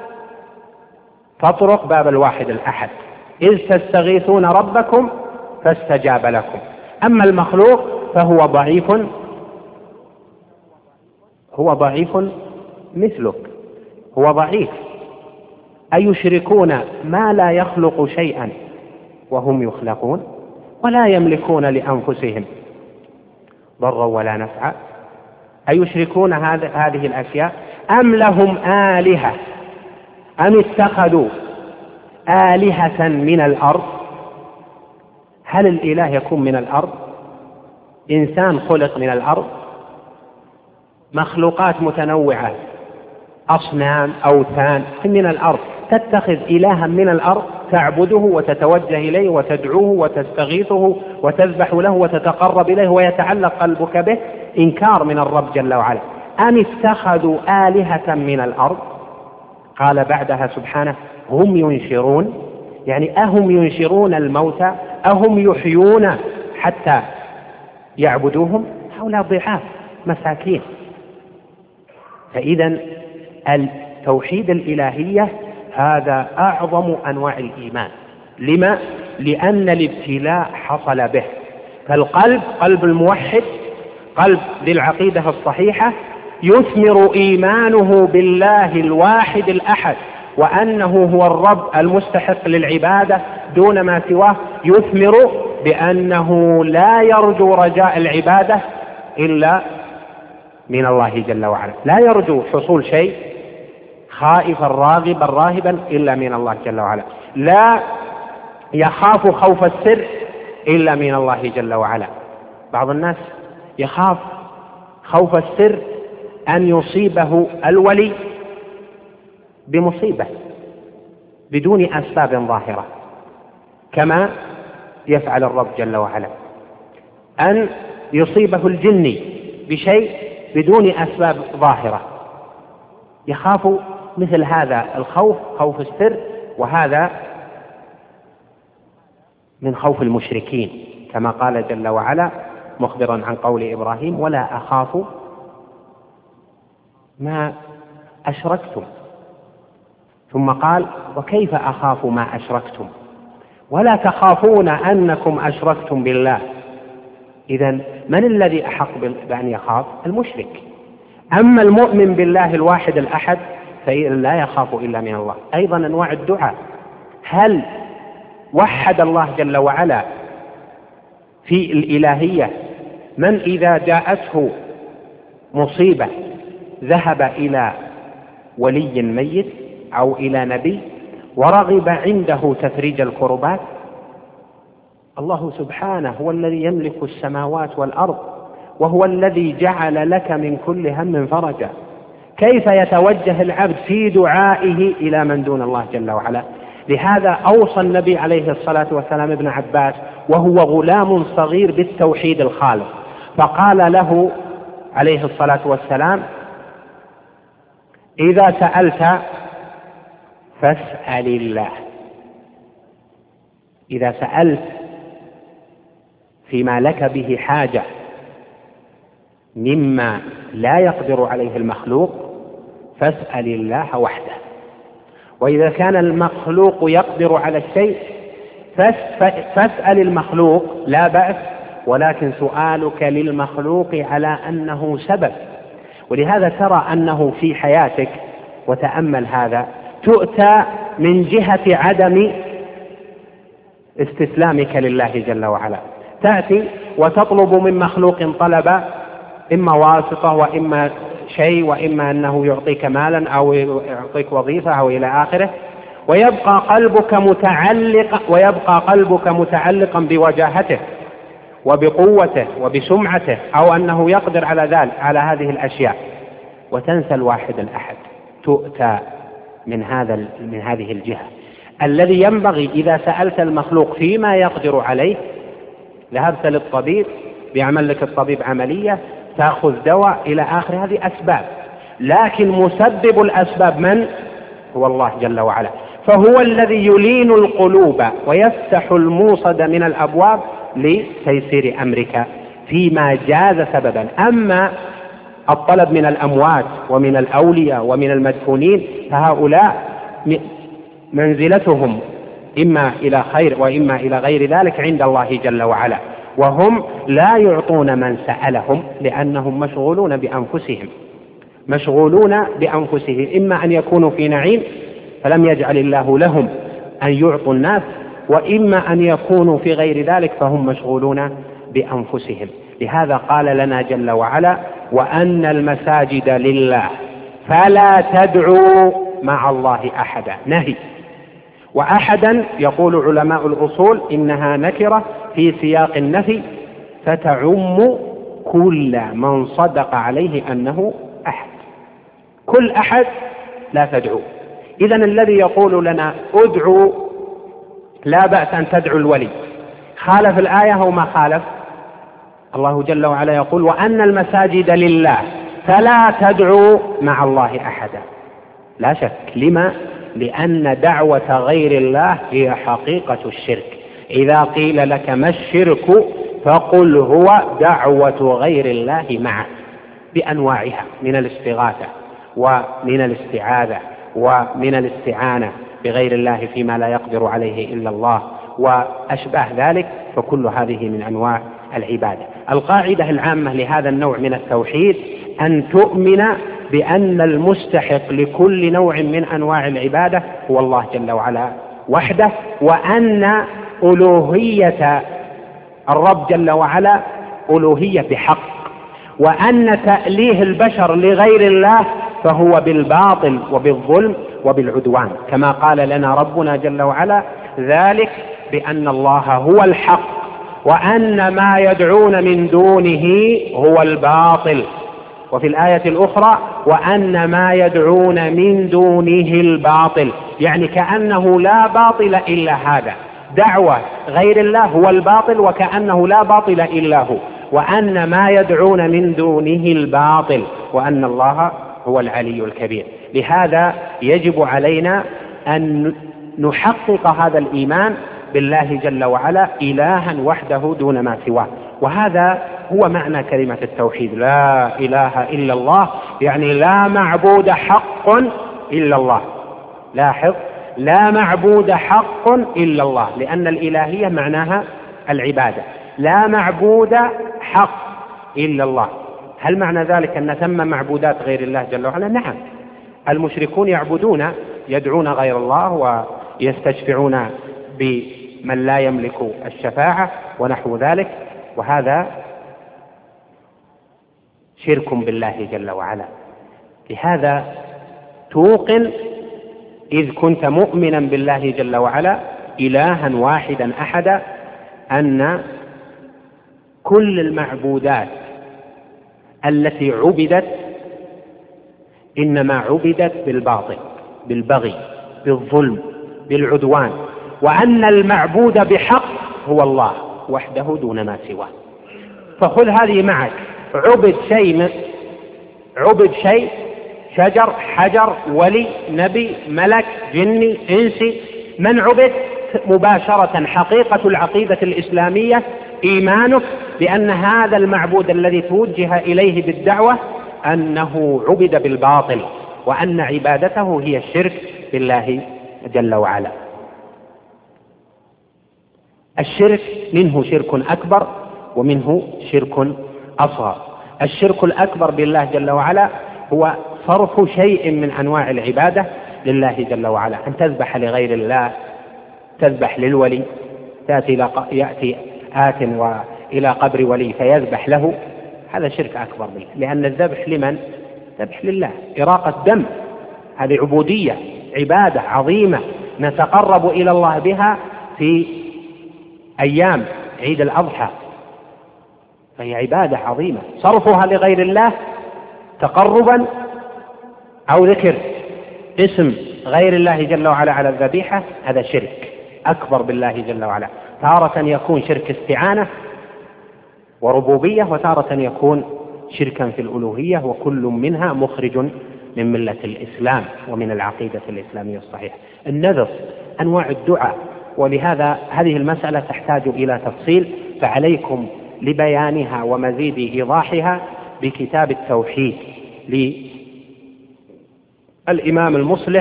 فاطرق باب الواحد الأحد، إذ تستغيثون ربكم فاستجاب لكم. أما المخلوق فهو ضعيف، هو ضعيف مثلك، هو ضعيف. أيشركون ما لا يخلق شيئا وهم يخلقون ولا يملكون لأنفسهم ضرا ولا نفعا؟ أيشركون هذه الأشياء أم لهم آلهة أم اتخذوا آلهة من الأرض؟ هل الإله يكون من الأرض؟ إنسان خلق من الأرض؟ مخلوقات متنوعة، أصنام، أوثان من الأرض، تتخذ إلها من الأرض تعبده وتتوجه إليه وتدعوه وتستغيثه وتذبح له وتتقرب إليه ويتعلق قلبك به؟ إنكار من الرب جل وعلا. أم اتخذوا آلهة من الأرض؟ قال بعدها سبحانه: هم ينشرون، يعني أهم ينشرون الموتى، أهم يحيون حتى يعبدوهم؟ هؤلاء ضعاف مساكين. فإذا توحيد الإلهية هذا أعظم أنواع الإيمان. لما؟ لأن الابتلاء حصل به. فالقلب، قلب الموحد، قلب ذي العقيدة الصحيحة، يثمر إيمانه بالله الواحد الأحد وأنه هو الرب المستحق للعبادة دون ما سواه، يثمر بأنه لا يرجو رجاء العبادة إلا من الله جل وعلا، لا يرجو حصول شيء خائفا راغبا راهبا إلا من الله جل وعلا، لا يخاف خوف السر إلا من الله جل وعلا. بعض الناس يخاف خوف السر أن يصيبه الولي بمصيبة بدون أسباب ظاهرة، كما يفعل الرب جل وعلا، أن يصيبه الجني بشيء بدون أسباب ظاهرة، يخاف مثل هذا الخوف، خوف السر، وهذا من خوف المشركين، كما قال جل وعلا مخبرا عن قول إبراهيم: ولا أخاف ما أشركتم، ثم قال: وكيف أخاف ما أشركتم ولا تخافون أنكم أشركتم بالله. إذن من الذي أحق بأن يخاف؟ المشرك. أما المؤمن بالله الواحد الأحد فلا يخاف إلا من الله. أيضا أنواع الدعاء، هل وحد الله جل وعلا في الإلهية من إذا جاءته مصيبة ذهب إلى ولي ميت أو إلى نبي ورغب عنده تفريج الكربات؟ الله سبحانه هو الذي يملك السماوات والأرض، وهو الذي جعل لك من كل هم فرجا. كيف يتوجه العبد في دعائه إلى من دون الله جل وعلا؟ لهذا أوصى النبي عليه الصلاة والسلام ابن عباس وهو غلام صغير بالتوحيد الخالص، فقال له عليه الصلاة والسلام: إذا سألت فاسأل الله. إذا سألت فيما لك به حاجة مما لا يقدر عليه المخلوق فاسأل الله وحده. وإذا كان المخلوق يقدر على الشيء فاسأل المخلوق، لا بأس، ولكن سؤالك للمخلوق على أنه سبب. ولهذا ترى أنه في حياتك، وتأمل هذا، تؤتى من جهة عدم استسلامك لله جل وعلا، تأتي وتطلب من مخلوق طلب إما واسطة وإما شيء وإما أنه يعطيك مالا أو يعطيك وظيفة أو إلى آخره، ويبقى قلبك متعلق ويبقى قلبك متعلقا بوجاهته وبقوته وبسمعته أو أنه يقدر على ذلك على هذه الأشياء، وتنسى الواحد الأحد. تؤتى من هذا من هذه الجهة. الذي ينبغي إذا سألت المخلوق فيما يقدر عليه، ذهبت للطبيب بيعمل لك الطبيب عملية، تأخذ دواء إلى آخر، هذه أسباب، لكن مسبب الأسباب من؟ هو الله جل وعلا. فهو الذي يلين القلوب ويفتح الموصد من الأبواب لتيسير أمرك فيما جاز سببا. أما الطلب من الأموات ومن الأولياء ومن المدفونين فهؤلاء منزلتهم إما إلى خير وإما إلى غير ذلك عند الله جل وعلا، وهم لا يعطون من سألهم لأنهم مشغولون بأنفسهم مشغولون بأنفسهم إما أن يكونوا في نعيم فلم يجعل الله لهم أن يعطوا الناس، وإما أن يكونوا في غير ذلك فهم مشغولون بأنفسهم. لهذا قال لنا جل وعلا: وأن المساجد لله فلا تدعوا مع الله أحدا. نهي. وأحدا يقول علماء الأصول إنها نكرة في سياق النفي فتعم كل من صدق عليه أنه أحد. كل أحد لا تدعو. إذن الذي يقول لنا ادعوا لا بأس أن تدعو الولي، خالف الآية أو ما خالف؟ الله جل وعلا يقول: وأن المساجد لله فلا تدعوا مع الله أحدا. لا شك. لما؟ لأن دعوة غير الله هي حقيقة الشرك. إذا قيل لك ما الشرك فقل هو دعوة غير الله معه بأنواعها من الاستغاثة ومن الاستعاذة ومن الاستعانة بغير الله فيما لا يقدر عليه إلا الله وأشباه ذلك، فكل هذه من أنواع العبادة. القاعدة العامة لهذا النوع من التوحيد أن تؤمن بأن المستحق لكل نوع من أنواع العبادة هو الله جل وعلا وحده، وأن ألوهية الرب جل وعلا ألوهية بحق، وأن تأليه البشر لغير الله فهو بالباطل وبالظلم وبالعدوان، كما قال لنا ربنا جل وعلا: ذلك بأن الله هو الحق وأن ما يدعون من دونه هو الباطل. وفي الآية الأخرى: وأن ما يدعون من دونه الباطل، يعني كأنه لا باطل إلا هذا، دعوة غير الله هو الباطل وكأنه لا باطل إلا هو، وأن ما يدعون من دونه الباطل، وأن الله هو العلي الكبير. لهذا يجب علينا أن نحقق هذا الإيمان بالله جل وعلا إلها وحده دون ما سواه، وهذا هو معنى كلمة التوحيد: لا إله إلا الله، يعني لا معبود حق إلا الله. لاحظ: لا معبود حق إلا الله، لأن الإلهية معناها العبادة. لا معبود حق إلا الله. هل معنى ذلك أن ثم معبودات غير الله جل وعلا؟ نعم، المشركون يعبدون يدعون غير الله ويستشفعون بمن لا يملك الشفاعة ونحو ذلك، وهذا شرك بالله جل وعلا. لهذا توقن إذ كنت مؤمنا بالله جل وعلا إلها واحدا أحدا أن كل المعبودات التي عبدت إنما عبدت بالباطل، بالبغي، بالظلم، بالعدوان، وأن المعبود بحق هو الله وحده دون ما سواه. فخذ هذه معك: عبد شيء عبد شيء شجر، حجر، ولي، نبي، ملك، جني، إنسي، من عبد مباشرة. حقيقة العقيدة الإسلامية إيمانك بأن هذا المعبود الذي توجه إليه بالدعوة أنه عبد بالباطل، وأن عبادته هي الشرك بالله جل وعلا. الشرك منه شرك أكبر ومنه شرك أصغر. الشرك الأكبر بالله جل وعلا هو صرف شيء من أنواع العبادة لله جل وعلا، أن تذبح لغير الله، تذبح للولي، تأتي يأتي آت وإلى قبر ولي فيذبح له، هذا شرك أكبر بالله، لأن الذبح لمن؟ ذبح لله، إراقة دم، هذه عبودية، عبادة عظيمة نتقرب إلى الله بها في أيام عيد الأضحى، فهي عبادة عظيمة. صرفها لغير الله تقربا أو ذكر اسم غير الله جل وعلا على الذبيحة، هذا شرك أكبر بالله جل وعلا. تارة يكون شرك استعانة وربوبية، وتارة يكون شركا في الألوهية، وكل منها مخرج من ملة الإسلام ومن العقيدة الإسلامية الصحيحة. النذر أنواع الدعاء، ولهذا هذه المسألة تحتاج إلى تفصيل، فعليكم لبيانها ومزيد إيضاحها بكتاب التوحيد للإمام المصلح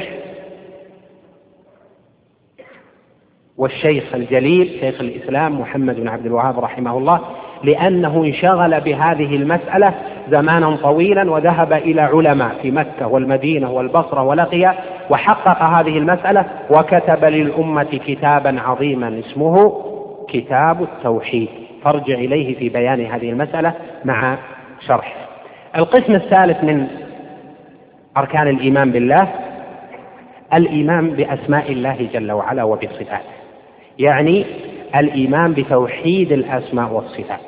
والشيخ الجليل شيخ الإسلام محمد بن عبد الوهاب رحمه الله، لأنه انشغل بهذه المسألة زمانا طويلا، وذهب إلى علماء في مكة والمدينة والبصرة ولقي وحقق هذه المسألة، وكتب للأمة كتابا عظيما اسمه كتاب التوحيد، فارجع إليه في بيان هذه المسألة مع شرح. القسم الثالث من أركان الإيمان بالله الإيمان بأسماء الله جل وعلا وبصفاته، يعني الإيمان بتوحيد الأسماء والصفات.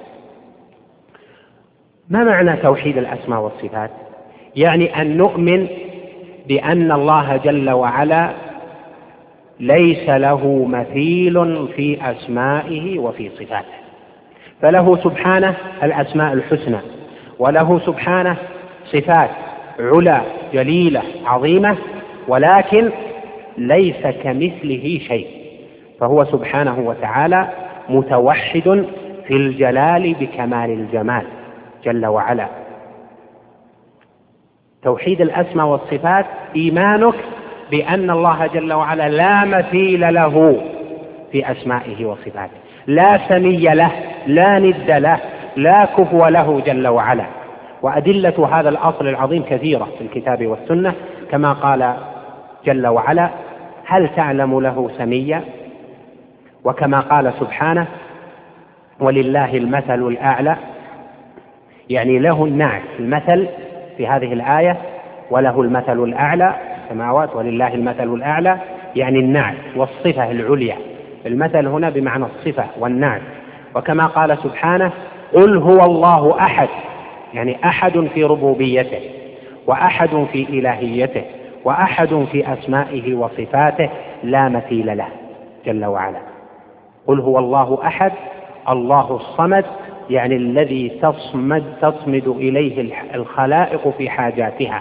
ما معنى توحيد الأسماء والصفات؟ يعني أن نؤمن بأن الله جل وعلا ليس له مثيل في أسمائه وفي صفاته، فله سبحانه الأسماء الحسنى، وله سبحانه صفات علا جليلة عظيمة، ولكن ليس كمثله شيء، فهو سبحانه وتعالى متوحد في الجلال بكمال الجمال جل وعلا. توحيد الأسماء والصفات إيمانك بأن الله جل وعلا لا مثيل له في أسمائه وصفاته، لا سمي له، لا ند له، لا كفو له جل وعلا. وأدلة هذا الأصل العظيم كثيرة في الكتاب والسنة، كما قال جل وعلا: هل تعلم له سميا؟ وكما قال سبحانه: ولله المثل الأعلى، يعني له النعت المثل في هذه الآية، وله المثل الأعلى السماوات، ولله المثل الأعلى يعني النعت والصفة العليا. المثل هنا بمعنى الصفة والنعت. وكما قال سبحانه: قل هو الله أحد، يعني أحد في ربوبيته، وأحد في إلهيته، وأحد في أسمائه وصفاته لا مثيل له جل وعلا. قل هو الله أحد، الله الصمد، يعني الذي تصمد, تصمد إليه الخلائق في حاجاتها،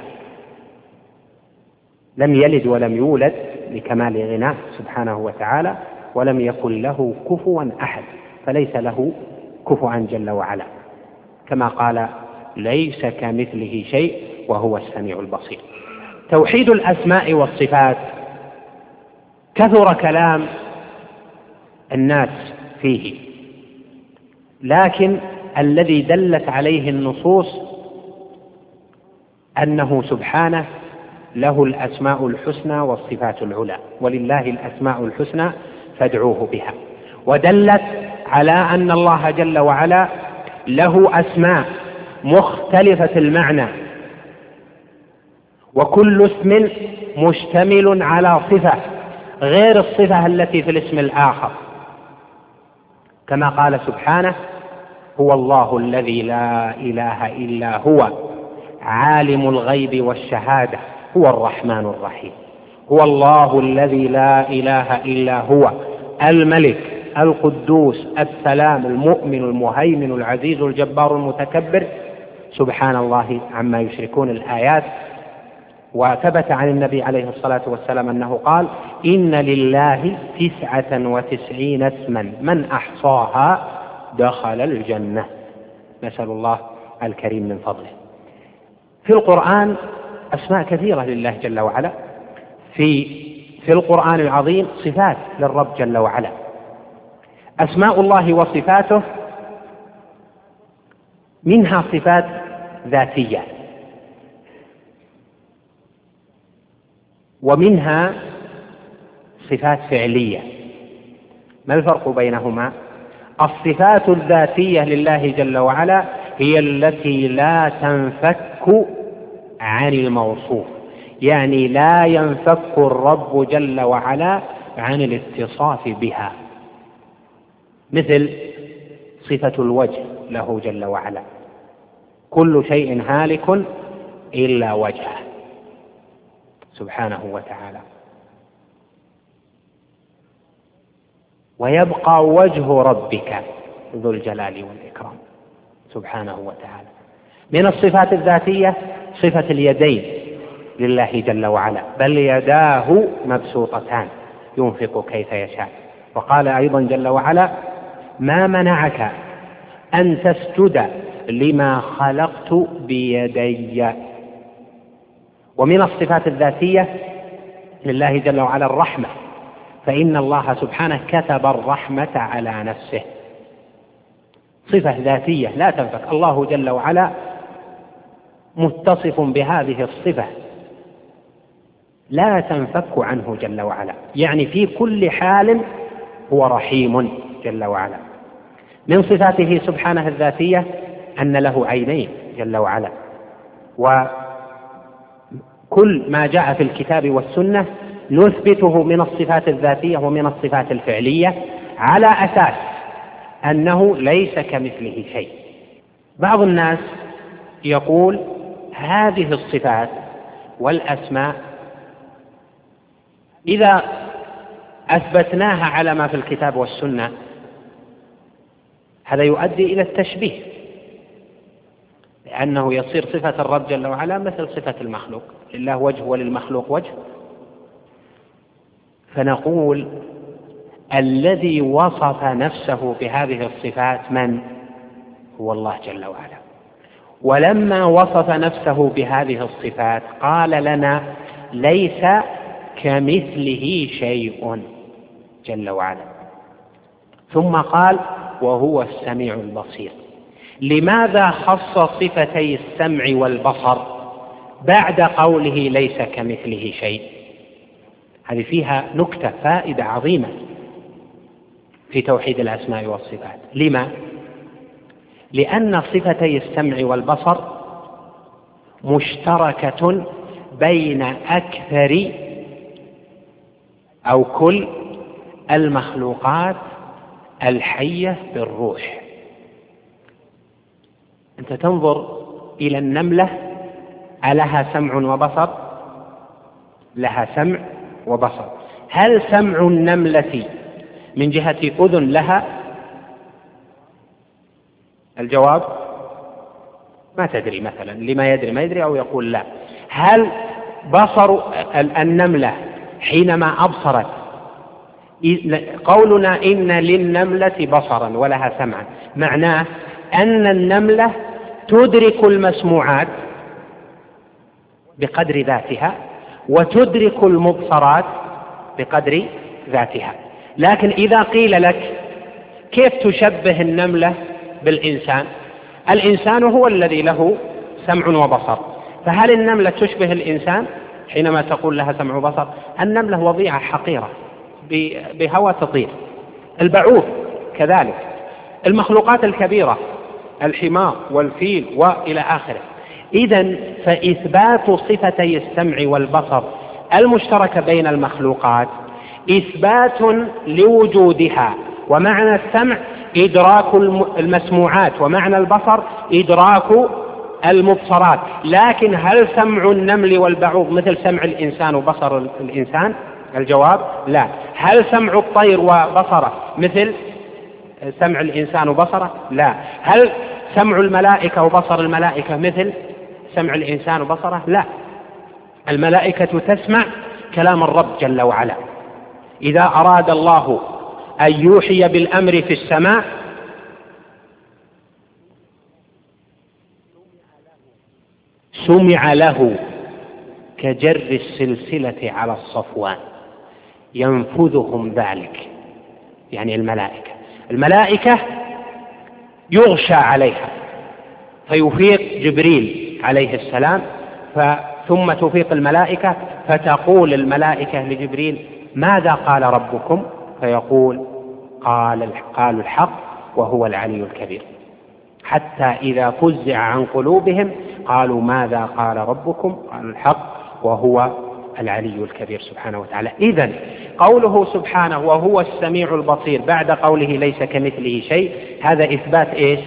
لم يلد ولم يولد لكمال غناه سبحانه وتعالى، ولم يكن له كفوا أحد، فليس له كفوا جل وعلا، كما قال: ليس كمثله شيء وهو السميع البصير. توحيد الأسماء والصفات كثر كلام الناس فيه، لكن الذي دلت عليه النصوص أنه سبحانه له الأسماء الحسنى والصفات العلى، ولله الأسماء الحسنى فادعوه بها. ودلت على أن الله جل وعلا له أسماء مختلفة المعنى، وكل اسم مشتمل على صفة غير الصفة التي في الاسم الآخر، كما قال سبحانه: هو الله الذي لا إله إلا هو عالم الغيب والشهادة هو الرحمن الرحيم. هو الله الذي لا إله إلا هو الملك القدوس السلام المؤمن المهيمن العزيز الجبار المتكبر سبحان الله عما يشركون الآيات. وثبت عن النبي عليه الصلاة والسلام أنه قال: إن لله تسعة وتسعين اسما من أحصاها دخل الجنة. نسأل الله الكريم من فضله. في القرآن أسماء كثيرة لله جل وعلا، في في القرآن العظيم صفات للرب جل وعلا. أسماء الله وصفاته منها صفات ذاتية، ومنها صفات فعلية. ما الفرق بينهما؟ الصفات الذاتية لله جل وعلا هي التي لا تنفك عن الموصوف، يعني لا ينفك الرب جل وعلا عن الاتصاف بها، مثل صفة الوجه له جل وعلا: كل شيء هالك إلا وجهه سبحانه وتعالى. ويبقى وجه ربك ذو الجلال والإكرام سبحانه وتعالى. من الصفات الذاتية صفة اليدين لله جل وعلا: بل يداه مبسوطتان ينفق كيف يشاء. وقال أيضا جل وعلا: ما منعك أن تسجد لما خلقت بيدي. ومن الصفات الذاتية لله جل وعلا الرحمة، فإن الله سبحانه كتب الرحمة على نفسه، صفة ذاتية لا تنفك. الله جل وعلا متصف بهذه الصفة لا تنفك عنه جل وعلا، يعني في كل حال هو رحيم جل وعلا. من صفاته سبحانه الذاتية أن له عينين جل وعلا، وكل ما جاء في الكتاب والسنة نثبته من الصفات الذاتية ومن الصفات الفعلية على أساس أنه ليس كمثله شيء. بعض الناس يقول: هذه الصفات والأسماء إذا أثبتناها على ما في الكتاب والسنة هذا يؤدي إلى التشبيه، لأنه يصير صفة الرب جل وعلا مثل صفة المخلوق، لله وجه وللمخلوق وجه. فنقول: الذي وصف نفسه بهذه الصفات من؟ هو الله جل وعلا. ولما وصف نفسه بهذه الصفات قال لنا: ليس كمثله شيء جل وعلا. ثم قال وهو السميع البصير. لماذا خص صفتي السمع والبصر بعد قوله ليس كمثله شيء؟ هذه فيها نكتة فائدة عظيمة في توحيد الأسماء والصفات. لما؟ لأن صفتي السمع والبصر مشتركة بين أكثر أو كل المخلوقات الحية بالروح. أنت تنظر إلى النملة، ألها سمع وبصر؟ لها سمع وبصر. هل سمع النملة من جهة أذن لها؟ الجواب ما تدري مثلا، لما يدري ما يدري أو يقول لا. هل بصر النملة حينما أبصرت، قولنا إن للنملة بصرا ولها سمعا معناه أن النملة تدرك المسموعات بقدر ذاتها وتدرك المبصرات بقدر ذاتها. لكن إذا قيل لك كيف تشبه النملة بالإنسان؟ الإنسان هو الذي له سمع وبصر، فهل النملة تشبه الإنسان حينما تقول لها سمع وبصر؟ النملة وضيعة حقيرة بهوى تطير. البعوض كذلك، المخلوقات الكبيرة الحمار والفيل وإلى آخره. إذن فإثبات صفتي السمع والبصر المشتركة بين المخلوقات إثبات لوجودها، ومعنى السمع إدراك المسموعات ومعنى البصر إدراك المبصرات. لكن هل سمع النمل والبعوض مثل سمع الإنسان وبصر الإنسان؟ الجواب لا. هل سمع الطير وبصره مثل سمع الإنسان وبصره؟ لا. هل سمع الملائكة وبصر الملائكة مثل سمع الإنسان وبصره؟ لا. الملائكة تسمع كلام الرب جل وعلا. إذا أراد الله أن يوحي بالأمر في السماء سمع له كجر السلسلة على الصفوان ينفذهم ذلك. يعني الملائكة الملائكة يغشى عليها فيفيق جبريل عليه السلام، ثم تفيق الملائكة فتقول الملائكة لجبريل ماذا قال ربكم؟ فيقول قال قالوا الحق وهو العلي الكبير. حتى إذا فزع عن قلوبهم قالوا ماذا قال ربكم؟ قالوا الحق وهو العلي الكبير سبحانه وتعالى. إذن قوله سبحانه وهو السميع البصير بعد قوله ليس كمثله شيء، هذا إثبات إيش؟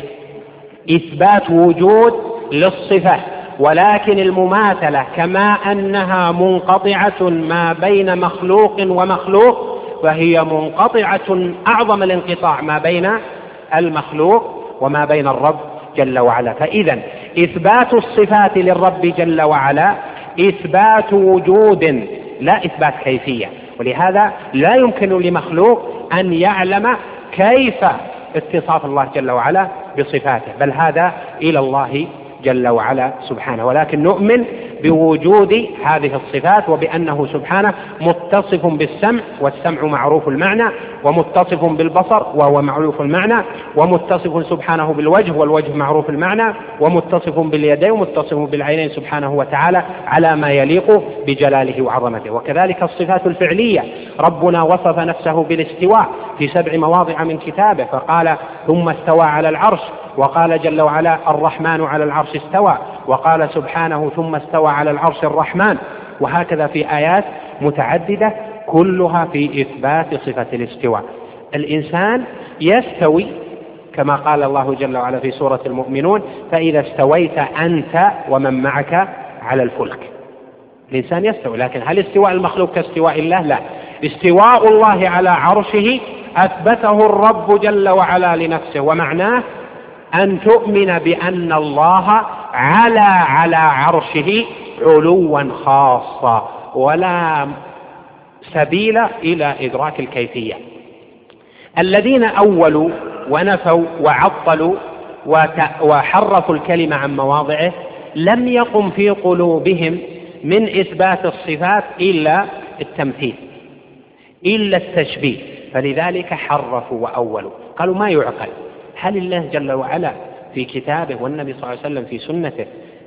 إثبات وجود للصفة. ولكن المماثلة كما أنها منقطعة ما بين مخلوق ومخلوق، فهي منقطعة أعظم الانقطاع ما بين المخلوق وما بين الرب جل وعلا. فإذا إثبات الصفات للرب جل وعلا إثبات وجود لا إثبات كيفية، ولهذا لا يمكن لمخلوق أن يعلم كيف اتصاف الله جل وعلا بصفاته، بل هذا إلى الله جل وعلا سبحانه. ولكن نؤمن بوجود هذه الصفات وبأنه سبحانه متصف بالسمع، والسمع معروف المعنى، ومتصف بالبصر وهو معروف المعنى، ومتصف سبحانه بالوجه والوجه معروف المعنى، ومتصف باليدين ومتصف بالعينين سبحانه وتعالى على ما يليق بجلاله وعظمته. وكذلك الصفات الفعلية، ربنا وصف نفسه بالاستواء في سبع مواضع من كتابه، فقال ثم استوى على العرش، وقال جل وعلا الرحمن على العرش استوى، وقال سبحانه ثم استوى على العرش الرحمن. وهكذا في آيات متعددة كلها في إثبات صفة الاستواء. الإنسان يستوي كما قال الله جل وعلا في سورة المؤمنون فإذا استويت أنت ومن معك على الفلك. الإنسان يستوي، لكن هل استواء المخلوق كاستواء الله؟ لا. استواء الله على عرشه أثبته الرب جل وعلا لنفسه، ومعناه أن تؤمن بأن الله على على عرشه علوا خاصا، ولا سبيل إلى إدراك الكيفية. الذين أولوا ونفوا وعطلوا وحرفوا الكلمة عن مواضعه لم يقم في قلوبهم من إثبات الصفات إلا التمثيل إلا التشبيه، فلذلك حرفوا وأولوا. قالوا ما يعقل، هل الله جل وعلا في كتابه والنبي صلى الله عليه وسلم في سنته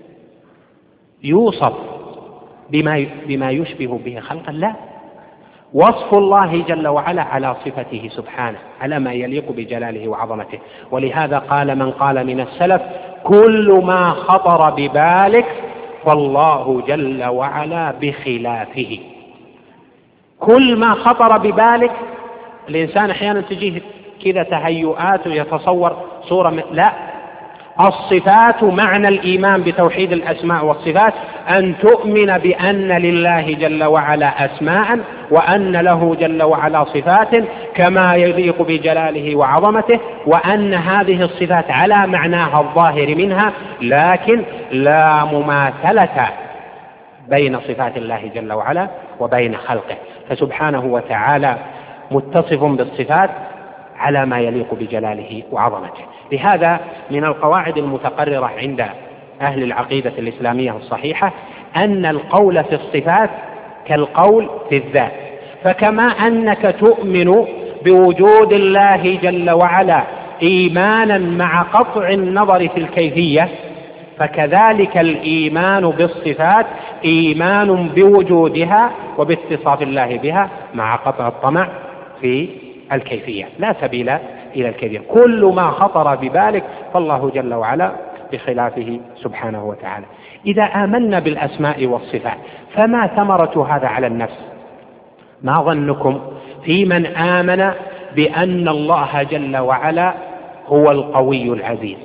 يوصف بما بما يشبه به خلقا؟ لا، وصف الله جل وعلا على صفته سبحانه، على ما يليق بجلاله وعظمته. ولهذا قال من قال من السلف: كل ما خطر ببالك فالله جل وعلا بخلافه. كل ما خطر ببالك، الإنسان أحيانا تجيه كذا تهيؤات ويتصور صورة م... لا، الصفات معنى الإيمان بتوحيد الأسماء والصفات أن تؤمن بأن لله جل وعلا أسماء، وأن له جل وعلا صفات كما يليق بجلاله وعظمته، وأن هذه الصفات على معناها الظاهر منها، لكن لا مماثلة بين صفات الله جل وعلا وبين خلقه، فسبحانه وتعالى متصف بالصفات على ما يليق بجلاله وعظمته. لهذا من القواعد المتقررة عند أهل العقيدة الإسلامية الصحيحة أن القول في الصفات كالقول في الذات، فكما أنك تؤمن بوجود الله جل وعلا إيمانا مع قطع النظر في الكيفية، فكذلك الإيمان بالصفات إيمان بوجودها وباتصاف الله بها مع قطع الطمع في الكيفية، لا سبيل إلى الكيفية. كل ما خطر ببالك فالله جل وعلا بخلافه سبحانه وتعالى. إذا آمنا بالأسماء والصفات فما ثمرة هذا على النفس؟ ما ظنكم في من آمن بأن الله جل وعلا هو القوي العزيز؟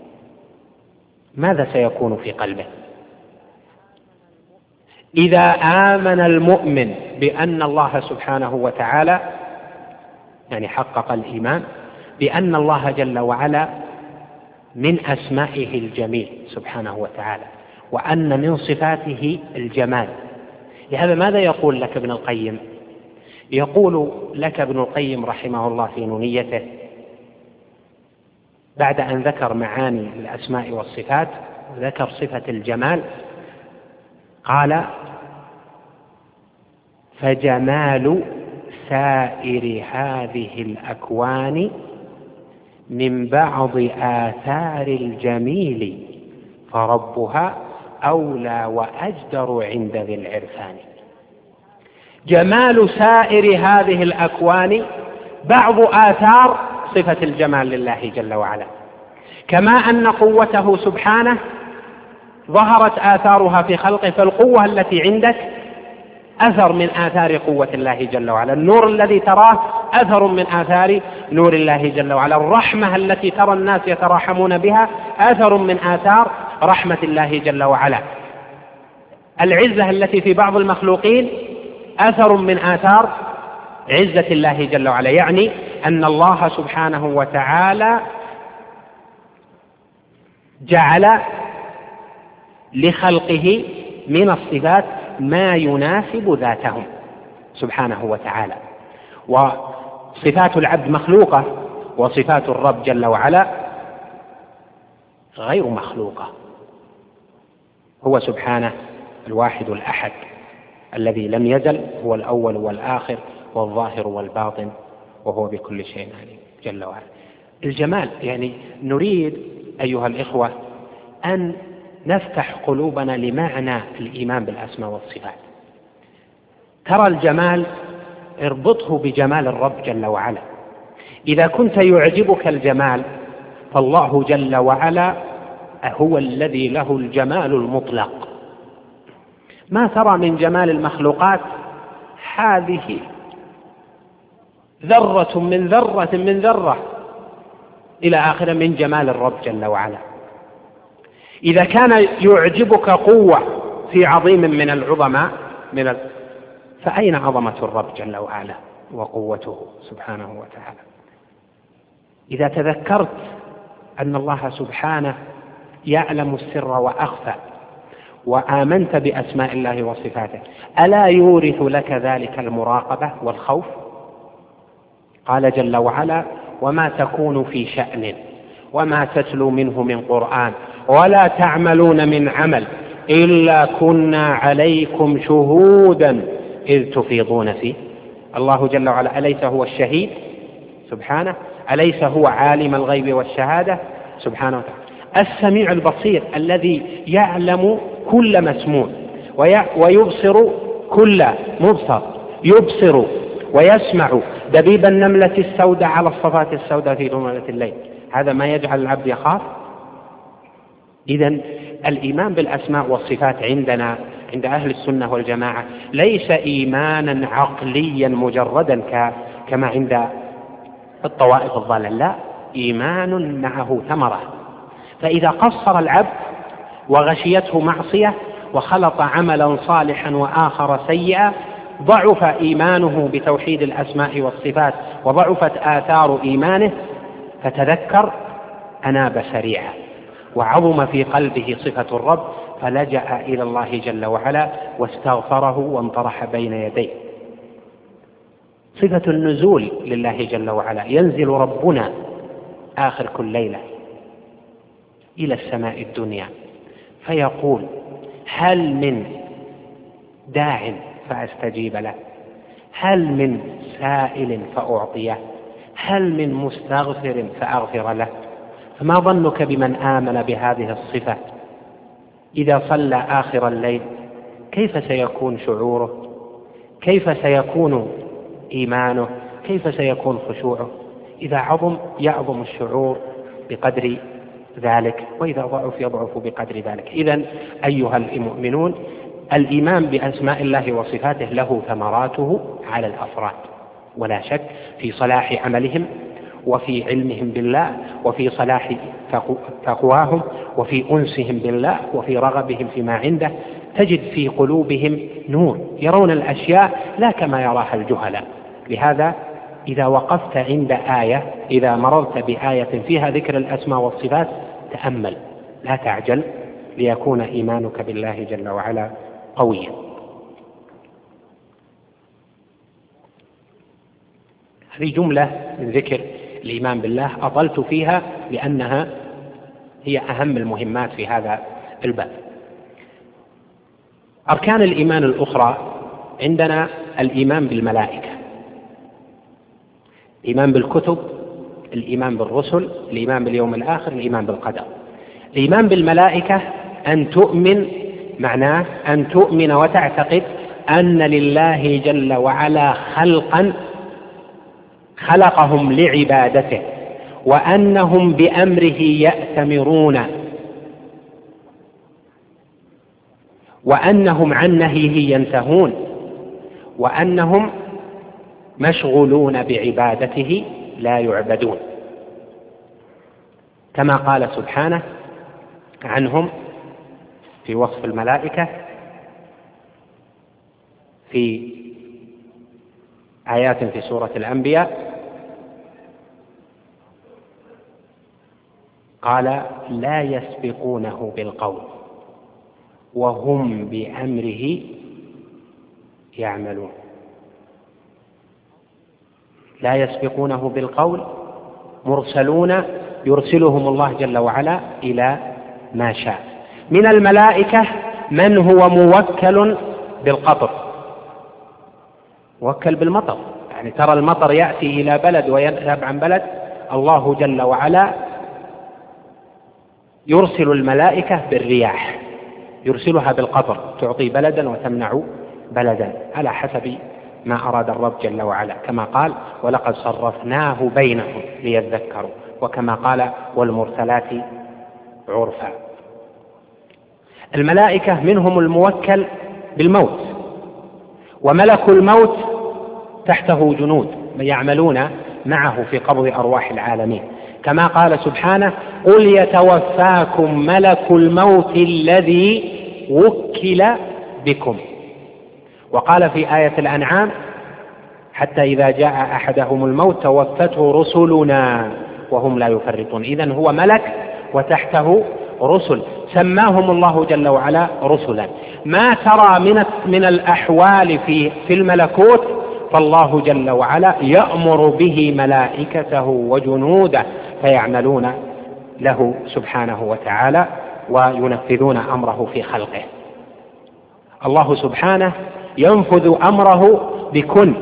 ماذا سيكون في قلبه؟ إذا آمن المؤمن بأن الله سبحانه وتعالى، يعني حقق الإيمان بأن الله جل وعلا من أسمائه الجميل سبحانه وتعالى، وأن من صفاته الجمال. لهذا ماذا يقول لك ابن القيم؟ يقول لك ابن القيم رحمه الله في نونيته بعد أن ذكر معاني الأسماء والصفات وذكر صفة الجمال، قال: فجمال سائر هذه الأكوان من بعض آثار الجميل فربها أولى وأجدر عند ذي العرفان. جمال سائر هذه الأكوان بعض آثار صفة الجمال لله جل وعلا، كما أن قوته سبحانه ظهرت آثارها في خلقه، فالقوة التي عندك أثر من آثار قوة الله جل وعلا، النور الذي تراه أثر من آثار نور الله جل وعلا، الرحمة التي ترى الناس يتراحمون بها أثر من آثار رحمة الله جل وعلا، العزة التي في بعض المخلوقين أثر من آثار عزة الله جل وعلا. يعني أن الله سبحانه وتعالى جعل لخلقه من الصفات ما يناسب ذاتهم سبحانه وتعالى، وصفات العبد مخلوقة وصفات الرب جل وعلا غير مخلوقة. هو سبحانه الواحد الأحد الذي لم يزل، هو الأول والآخر والظاهر والباطن، وهو بكل شيء عليم جل وعلا. الجمال، يعني نريد أيها الإخوة أن نفتح قلوبنا لمعنى الإيمان بالأسماء والصفات. ترى الجمال اربطه بجمال الرب جل وعلا. إذا كنت يعجبك الجمال فالله جل وعلا هو الذي له الجمال المطلق. ما ترى من جمال المخلوقات هذه ذرة من ذرة من ذرة إلى آخره من جمال الرب جل وعلا. إذا كان يعجبك قوة في عظيم من العظماء من ال... فأين عظمة الرب جل وعلا وقوته سبحانه وتعالى؟ إذا تذكرت أن الله سبحانه يعلم السر وأخفى وآمنت بأسماء الله وصفاته، ألا يورث لك ذلك المراقبة والخوف؟ قال جل وعلا: وما تكون في شأن وما تتلو منه من قرآن ولا تعملون من عمل إلا كنا عليكم شهودا إذ تفيضون فيه. الله جل وعلا أليس هو الشهيد سبحانه؟ أليس هو عالم الغيب والشهادة سبحانه وتعالى؟ السميع البصير الذي يعلم كل مسموع ويبصر كل مبصر، يبصر ويسمع دبيب النملة السوداء على الصفات السوداء في ظلمة الليل. هذا ما يجعل العبد يخاف؟ إذن الإيمان بالأسماء والصفات عندنا عند أهل السنة والجماعة ليس إيمانا عقليا مجردا كما عند الطوائف الضالة، لا، إيمان معه ثمرة. فإذا قصر العبد وغشيته معصية وخلط عملا صالحا وآخر سيئا ضعف إيمانه بتوحيد الأسماء والصفات وضعفت آثار إيمانه، فتذكر أناب سريعا وعظم في قلبه صفة الرب فلجأ إلى الله جل وعلا واستغفره وانطرح بين يديه. صفة النزول لله جل وعلا، ينزل ربنا آخر كل ليلة إلى السماء الدنيا فيقول هل من داع فأستجيب له، هل من سائل فأعطيه، هل من مستغفر فأغفر له. فما ظنك بمن آمن بهذه الصفة إذا صلى آخر الليل؟ كيف سيكون شعوره؟ كيف سيكون إيمانه؟ كيف سيكون خشوعه؟ إذا عظم يعظم الشعور بقدر ذلك، وإذا ضعف يضعف بقدر ذلك. إذن أيها المؤمنون، الإيمان بأسماء الله وصفاته له ثمراته على الأفراد، ولا شك في صلاح عملهم وفي علمهم بالله وفي صلاح تقواهم وفي أنسهم بالله وفي رغبهم فيما عنده. تجد في قلوبهم نور، يرون الأشياء لا كما يراها الجهلاء. لهذا إذا وقفت عند آية، إذا مررت بآية فيها ذكر الأسماء والصفات تأمل، لا تعجل، ليكون إيمانك بالله جل وعلا قويا. هذه جملة من ذكر الإيمان بالله أطلت فيها لأنها هي أهم المهمات في هذا الباب. أركان الإيمان الأخرى عندنا الإيمان بالملائكة، الإيمان بالكتب، الإيمان بالرسل، الإيمان باليوم الآخر، الإيمان بالقدر. الإيمان بالملائكة أن تؤمن، معناه أن تؤمن وتعتقد أن لله جل وعلا خلقا خلقهم لعبادته، وأنهم بأمره يأتمرون، وأنهم عن نهيه ينتهون، وأنهم مشغولون بعبادته لا يعبدون، كما قال سبحانه عنهم في وصف الملائكة في آيات في سورة الأنبياء، قال لا يسبقونه بالقول وهم بأمره يعملون. لا يسبقونه بالقول، مرسلون يرسلهم الله جل وعلا إلى ما شاء. من الملائكة من هو موكل بالقطر، موكل بالمطر، يعني ترى المطر يأتي إلى بلد ويذهب عن بلد، الله جل وعلا يرسل الملائكة بالرياح، يرسلها بالقطر، تعطي بلدا وتمنع بلدا على حسب ما أراد الرب جل وعلا، كما قال ولقد صرفناه بينهم ليذكروا، وكما قال والمرسلات عرفا. الملائكة منهم الموكل بالموت، وملك الموت تحته جنود يعملون معه في قبض أرواح العالمين، كما قال سبحانه قل يتوفاكم ملك الموت الذي وكل بكم. وقال في آية الأنعام حتى إذا جاء أحدهم الموت توفته رسلنا وهم لا يفرطون. إذن هو ملك وتحته رسل، سماهم الله جل وعلا رسلا. ما ترى من من الأحوال في في الملكوت فالله جل وعلا يأمر به ملائكته وجنوده فيعملون له سبحانه وتعالى وينفذون أمره في خلقه. الله سبحانه ينفذ أمره بكن،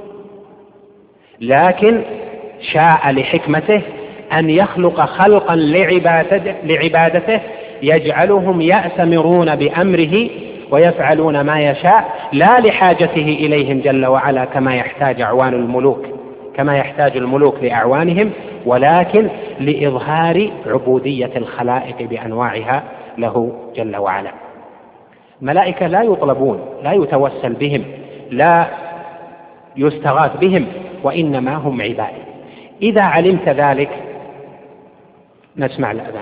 لكن شاء لحكمته أن يخلق خلقا لعبادته يجعلهم يأتمرون بأمره ويفعلون ما يشاء، لا لحاجته إليهم جل وعلا كما يحتاج أعوان الملوك كما يحتاج الملوك لأعوانهم، ولكن لإظهار عبودية الخلائق بأنواعها له جل وعلا. الملائكة لا يطلبون، لا يتوسل بهم، لا يستغاث بهم، وإنما هم عباد. إذا علمت ذلك نسمع الأذان.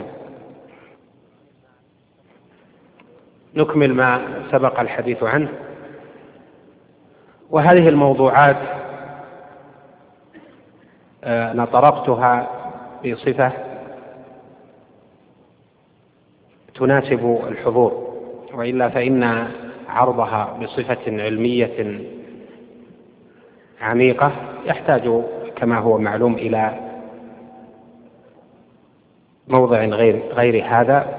نكمل ما سبق الحديث عنه. وهذه الموضوعات أنا طرقتها بصفة تناسب الحضور، وإلا فإن عرضها بصفة علمية عميقة يحتاج كما هو معلوم إلى موضع غير, غير هذا.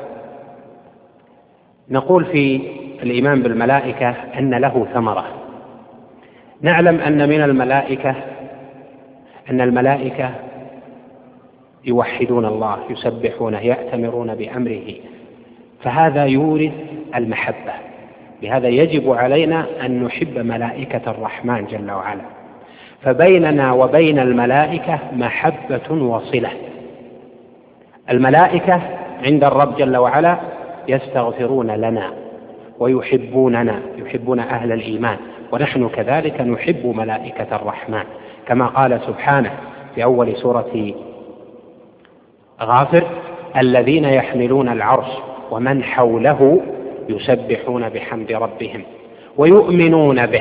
نقول في الإيمان بالملائكة أن له ثمرة. نعلم أن من الملائكة أن الملائكة يوحدون الله، يسبحونه، يأتمرون بأمره، فهذا يورث المحبة. لهذا يجب علينا أن نحب ملائكة الرحمن جل وعلا، فبيننا وبين الملائكة محبة وصلة. الملائكة عند الرب جل وعلا يستغفرون لنا ويحبوننا، يحبون أهل الإيمان، ونحن كذلك نحب ملائكة الرحمن، كما قال سبحانه في أول سورة غافر: الذين يحملون العرش ومن حوله يسبحون بحمد ربهم ويؤمنون به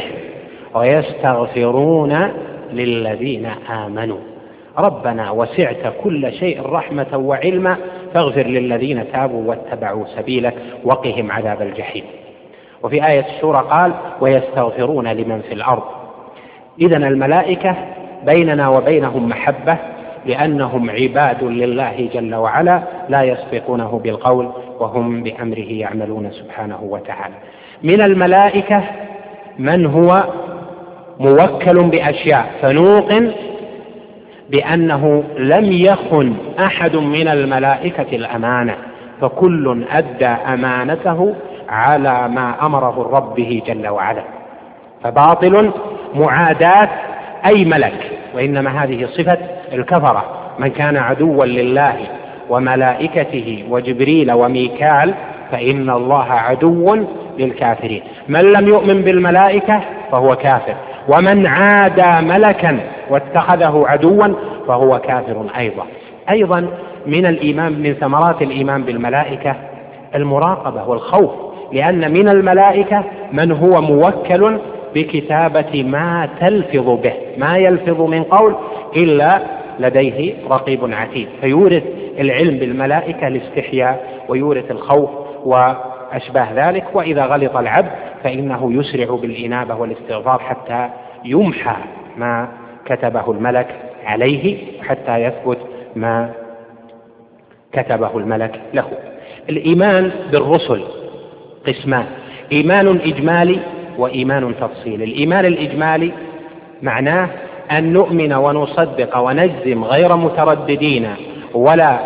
ويستغفرون للذين آمنوا ربنا وسعت كل شيء رحمة وعلما فاغفر للذين تابوا واتبعوا سبيلك وقهم عذاب الجحيم. وفي آية الشورى قال: ويستغفرون لمن في الأرض. إذن الملائكة بيننا وبينهم محبة، لأنهم عباد لله جل وعلا لا يسبقونه بالقول وهم بأمره يعملون سبحانه وتعالى. من الملائكة من هو موكل بأشياء، فنوقن بأنه لم يخن أحد من الملائكة الأمانة، فكل أدى أمانته على ما أمره الرب به جل وعلا. فباطل معاداة أي ملك، وإنما هذه صفة الكفرة: من كان عدوا لله وملائكته وجبريل وميكال فإن الله عدو للكافرين. من لم يؤمن بالملائكة فهو كافر، ومن عادى ملكا واتخذه عدوا فهو كافر أيضا. أيضا من الإيمان، من ثمرات الإيمان بالملائكة المراقبة والخوف، لأن من الملائكة من هو موكل بكتابة ما تلفظ به، ما يلفظ من قول إلا لديه رقيب عتيد، فيورث العلم بالملائكة الاستحياء ويورث الخوف وأشباه ذلك. وإذا غلط العبد فإنه يسرع بالإنابة والاستغفار حتى يمحى ما كتبه الملك عليه، حتى يثبت ما كتبه الملك له. الإيمان بالرسل قسمان: إيمان إجمالي وإيمان تفصيلي. الإيمان الإجمالي معناه أن نؤمن ونصدق ونجزم غير مترددين ولا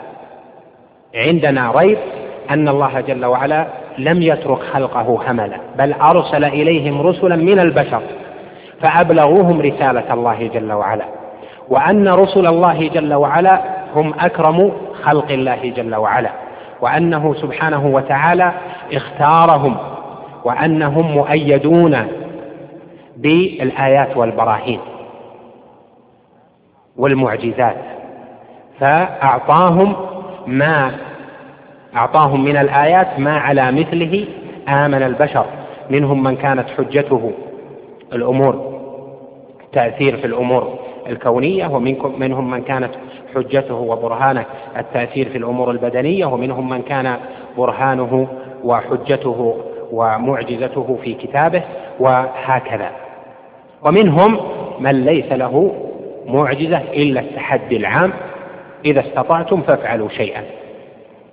عندنا ريب أن الله جل وعلا لم يترك خلقه هملا، بل أرسل إليهم رسلا من البشر فأبلغوهم رسالة الله جل وعلا، وأن رسل الله جل وعلا هم أكرم خلق الله جل وعلا، وأنه سبحانه وتعالى اختارهم، وأنهم مؤيدون بالآيات والبراهين والمعجزات، فأعطاهم ما أعطاهم من الآيات ما على مثله آمن البشر. منهم من كانت حجته الأمور تأثير في الأمور الكونية، ومنهم من كانت حجته وبرهانه التأثير في الأمور البدنية، ومنهم من كان برهانه وحجته ومعجزته في كتابه، وهكذا. ومنهم من ليس له معجزة إلا التحدي العام: إذا استطعتم فافعلوا شيئا.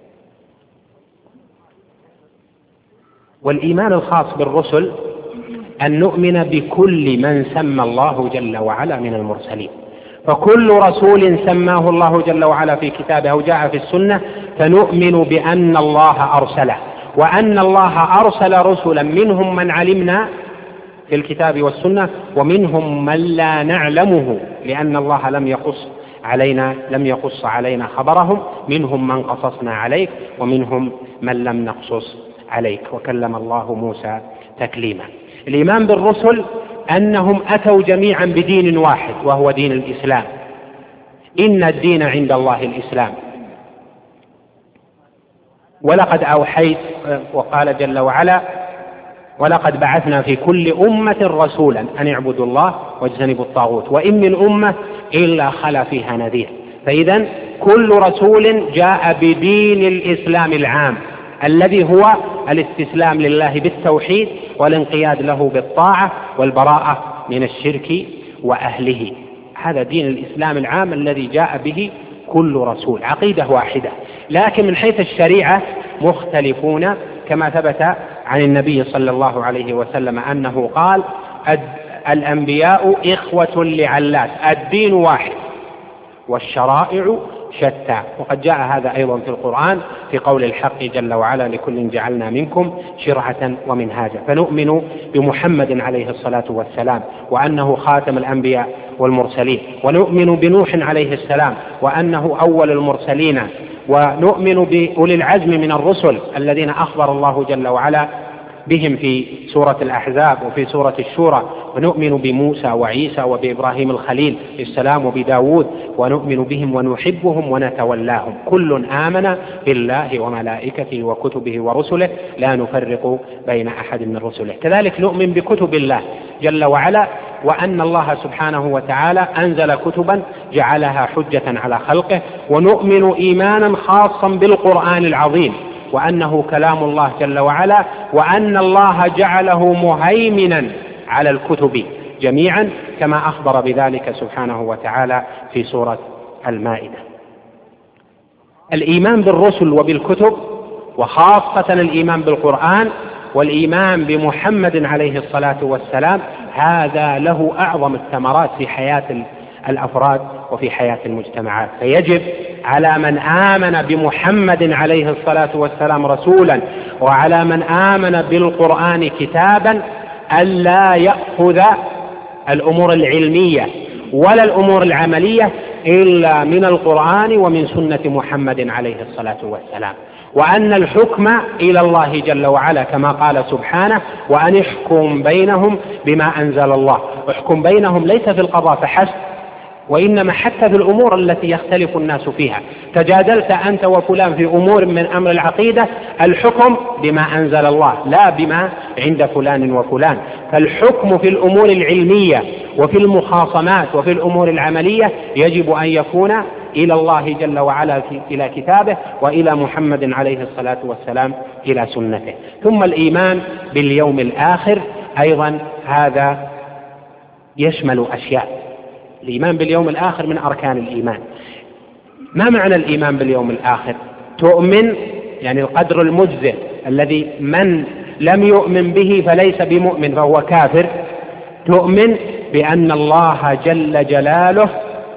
والإيمان الخاص بالرسل أن نؤمن بكل من سمى الله جل وعلا من المرسلين، فكل رسول سماه الله جل وعلا في كتابه أو جاء في السنة فنؤمن بأن الله أرسله، وأن الله أرسل رسلا منهم من علمنا في الكتاب والسنة ومنهم من لا نعلمه لأن الله لم يقص علينا لم يقص علينا خبرهم، منهم من قصصنا عليك ومنهم من لم نقصص عليك، وكلم الله موسى تكليما. الإيمان بالرسل أنهم أتوا جميعا بدين واحد وهو دين الإسلام، إن الدين عند الله الإسلام، ولقد أوحيت، وقال جل وعلا ولقد بعثنا في كل أمة رسولا أن اعبدوا الله واجتنبوا الطاغوت وإن من أمة إلا خلا فيها نذير. فإذا كل رسول جاء بدين الإسلام العام الذي هو الاستسلام لله بالتوحيد والانقياد له بالطاعة والبراءة من الشرك وأهله. هذا دين الإسلام العام الذي جاء به كل رسول، عقيدة واحدة، لكن من حيث الشريعة مختلفون، كما ثبت عن النبي صلى الله عليه وسلم أنه قال: الأنبياء إخوة لعلات، الدين واحد والشرائع شتى. وقد جاء هذا أيضا في القرآن في قول الحق جل وعلا: لكل جعلنا منكم شرعة ومنهاجا. فنؤمن بمحمد عليه الصلاة والسلام وأنه خاتم الأنبياء والمرسلين، ونؤمن بنوح عليه السلام وأنه أول المرسلين، ونؤمن بأولي العزم من الرسل الذين أخبر الله جل وعلا بهم في سورة الأحزاب وفي سورة الشورى، ونؤمن بموسى وعيسى وبإبراهيم الخليل السلام وبداود، ونؤمن بهم ونحبهم ونتولاهم. كل آمن بالله وملائكته وكتبه ورسله لا نفرق بين أحد من رسله. كذلك نؤمن بكتب الله جل وعلا، وأن الله سبحانه وتعالى أنزل كتبا جعلها حجة على خلقه، ونؤمن إيمانا خاصا بالقرآن العظيم وأنه كلام الله جل وعلا، وأن الله جعله مهيمنا على الكتب جميعا كما أخبر بذلك سبحانه وتعالى في سورة المائدة. الإيمان بالرسل وبالكتب، وخاصة الإيمان بالقرآن والإيمان بمحمد عليه الصلاة والسلام، هذا له أعظم الثمرات في حياة الأفراد وفي حياة المجتمعات. فيجب على من آمن بمحمد عليه الصلاة والسلام رسولا وعلى من آمن بالقرآن كتابا ألا يأخذ الأمور العلمية ولا الأمور العملية إلا من القرآن ومن سنة محمد عليه الصلاة والسلام، وأن الحكم إلى الله جل وعلا كما قال سبحانه: وأن احكم بينهم بما أنزل الله. احكم بينهم ليس في القضاء فحسب، وإنما حتى في الأمور التي يختلف الناس فيها. تجادلت أنت وفلان في أمور من أمر العقيدة، الحكم بما أنزل الله لا بما عند فلان وفلان. فالحكم في الأمور العلمية وفي المخاصمات وفي الأمور العملية يجب أن يكون إلى الله جل وعلا إلى كتابه، وإلى محمد عليه الصلاة والسلام إلى سنته. ثم الإيمان باليوم الآخر أيضا هذا يشمل أشياء. الإيمان باليوم الآخر من أركان الإيمان. ما معنى الإيمان باليوم الآخر؟ تؤمن يعني القدر المجزئ الذي من لم يؤمن به فليس بمؤمن فهو كافر. تؤمن بأن الله جل جلاله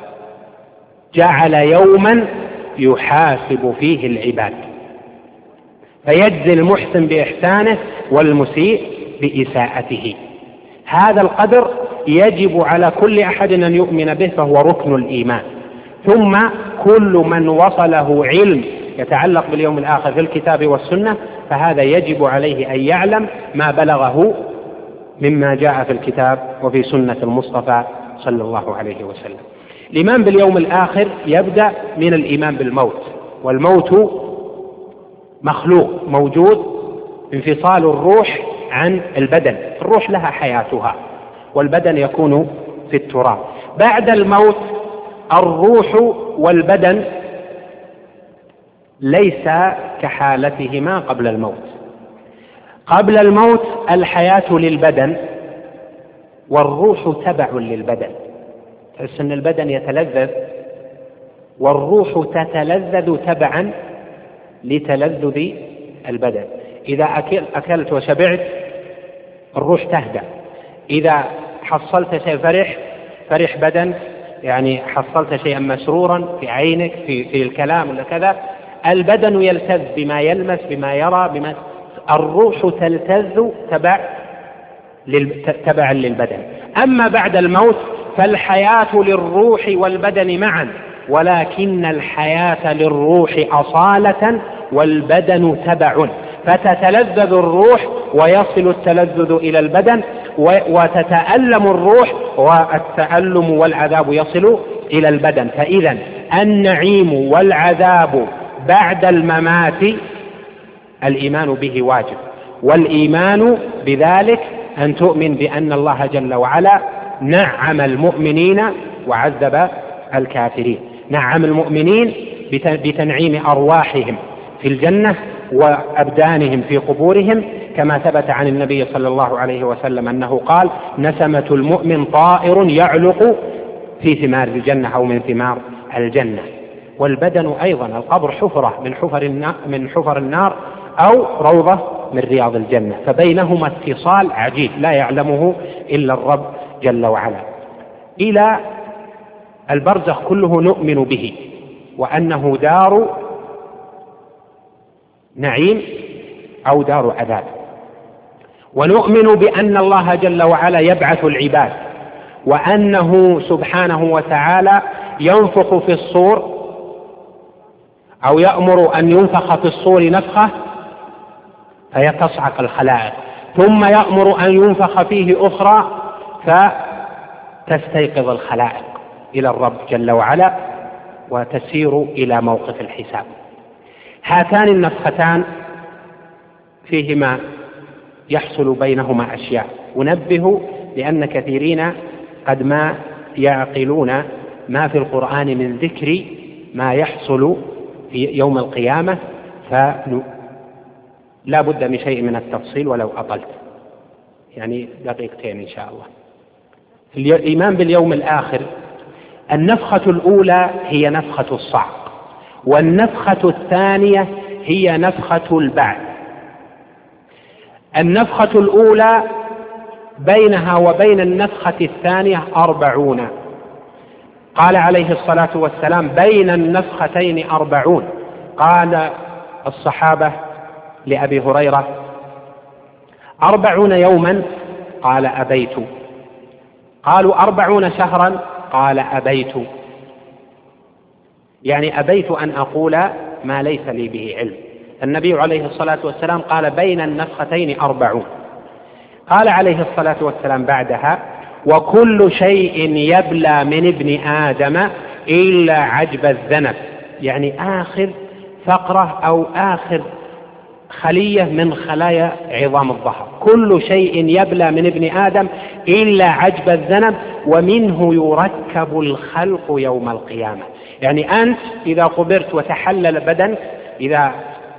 جعل يوما يحاسب فيه العباد فيجزي المحسن بإحسانه والمسيء بإساءته. هذا القدر يجب على كل أحد أن يؤمن به، فهو ركن الإيمان. ثم كل من وصله علم يتعلق باليوم الآخر في الكتاب والسنة فهذا يجب عليه أن يعلم ما بلغه مما جاء في الكتاب وفي سنة المصطفى صلى الله عليه وسلم. الإيمان باليوم الآخر يبدأ من الإيمان بالموت، والموت مخلوق موجود، انفصال الروح عن البدن. الروح لها حياتها والبدن يكون في التراب. بعد الموت الروح والبدن ليس كحالتهما قبل الموت. قبل الموت الحياة للبدن والروح تبع للبدن، تحس أن البدن يتلذذ والروح تتلذذ تبعا لتلذذ البدن. إذا أكل أكلت وشبعت الروح تهدأ، إذا حصلت شيء فرح فرح بدن، يعني حصلت شيئا مسرورا في عينك في, في الكلام ولا كذا، البدن يلتذ بما يلمس بما يرى بما الروح تلتذ تبع تبعا للبدن. أما بعد الموت فالحياة للروح والبدن معا، ولكن الحياة للروح أصالة والبدن تبع، فتتلذذ الروح ويصل التلذذ إلى البدن، وتتألم الروح والتألم والعذاب يصل إلى البدن. فإذا النعيم والعذاب بعد الممات الإيمان به واجب، والإيمان بذلك أن تؤمن بأن الله جل وعلا نعم المؤمنين وعذب الكافرين. نعم المؤمنين بتنعيم أرواحهم في الجنة وأبدانهم في قبورهم، كما ثبت عن النبي صلى الله عليه وسلم أنه قال: نسمة المؤمن طائر يعلق في ثمار الجنة أو من ثمار الجنة. والبدن أيضا القبر حفرة من حفر النار, من حفر النار أو روضة من رياض الجنة، فبينهما اتصال عجيب لا يعلمه إلا الرب جل وعلا. إلى البرزخ كله نؤمن به، وأنه دار نعيم أو دار عذاب، ونؤمن بأن الله جل وعلا يبعث العباد، وأنه سبحانه وتعالى ينفخ في الصور أو يأمر أن ينفخ في الصور نفخة فيتصعق الخلائق، ثم يأمر أن ينفخ فيه أخرى فتستيقظ الخلائق إلى الرب جل وعلا وتسير إلى موقف الحساب. هاتان النفختان فيهما يحصل بينهما أشياء. أنبه لأن كثيرين قد ما يعقلون ما في القرآن من ذكر ما يحصل في يوم القيامة، فلا بد من شيء من التفصيل ولو أطلت، يعني دقيقتين إن شاء الله. الإيمان باليوم الآخر، النفخة الأولى هي نفخة الصعق، والنفخة الثانية هي نفخة البعث. النفخة الأولى بينها وبين النفخة الثانية أربعون، قال عليه الصلاة والسلام: بين النفختين أربعون. قال الصحابة لأبي هريرة: أربعون يوما؟ قال: أبيت. قالوا: أربعون شهرا؟ قال: أبيت. يعني أبيت أن أقول ما ليس لي به علم. النبي عليه الصلاة والسلام قال: بين النفختين أربعون. قال عليه الصلاة والسلام بعدها: وكل شيء يبلى من ابن آدم إلا عجب الذنب، يعني آخر فقرة أو آخر خلية من خلايا عظام الظهر، كل شيء يبلى من ابن آدم إلا عجب الذنب، ومنه يركب الخلق يوم القيامة. يعني أنت إذا قبرت وتحلل بدنك، إذا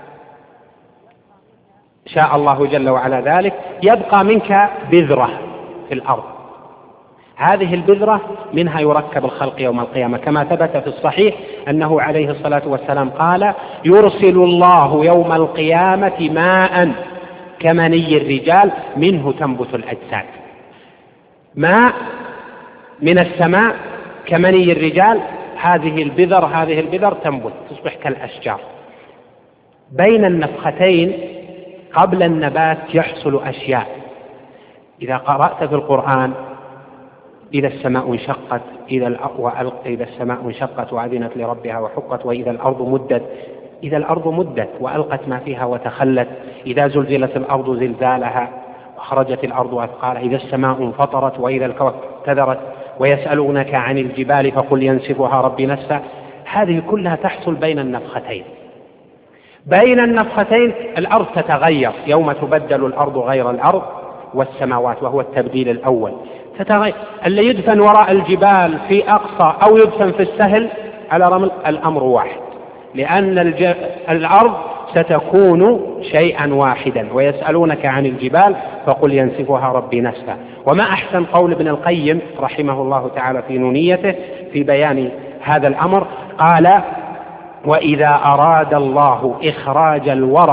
شاء الله جل وعلا ذلك، يبقى منك بذرة في الأرض، هذه البذرة منها يركب الخلق يوم القيامة، كما ثبت في الصحيح أنه عليه الصلاة والسلام قال: يرسل الله يوم القيامة ماء كمني الرجال منه تنبت الأجساد. ماء من السماء كمني الرجال، هذه البذر هذه البذر تنبت تصبح كالأشجار. بين النفختين قبل النبات يحصل أشياء. إذا قرأت في القرآن: إذا السماء انشقت، إذا إذا السماء انشقت وأذنت لربها وحقت، وإذا الأرض مدت، إذا الأرض مدت وألقت ما فيها وتخلت، إذا زلزلت الأرض زلزالها وخرجت الأرض أثقالها، إذا السماء انفطرت، وإذا الكواكب انتثرت، ويسألونك عن الجبال فقل ينسفها ربي نسفا. هذه كلها تحصل بين النفختين. بين النفختين الأرض تتغير، يوم تبدل الأرض غير الأرض والسماوات، وهو التبديل الأول. تتغير، اللي يدفن وراء الجبال في أقصى أو يدفن في السهل على رمل، الأمر واحد، لأن الج... الأرض ستكون شيئا واحدا. ويسألونك عن الجبال فقل ينسفها ربي نسفا. وما أحسن قول ابن القيم رحمه الله تعالى في نونيته في بيان هذا الأمر، قال: وإذا أراد الله إخراج الورى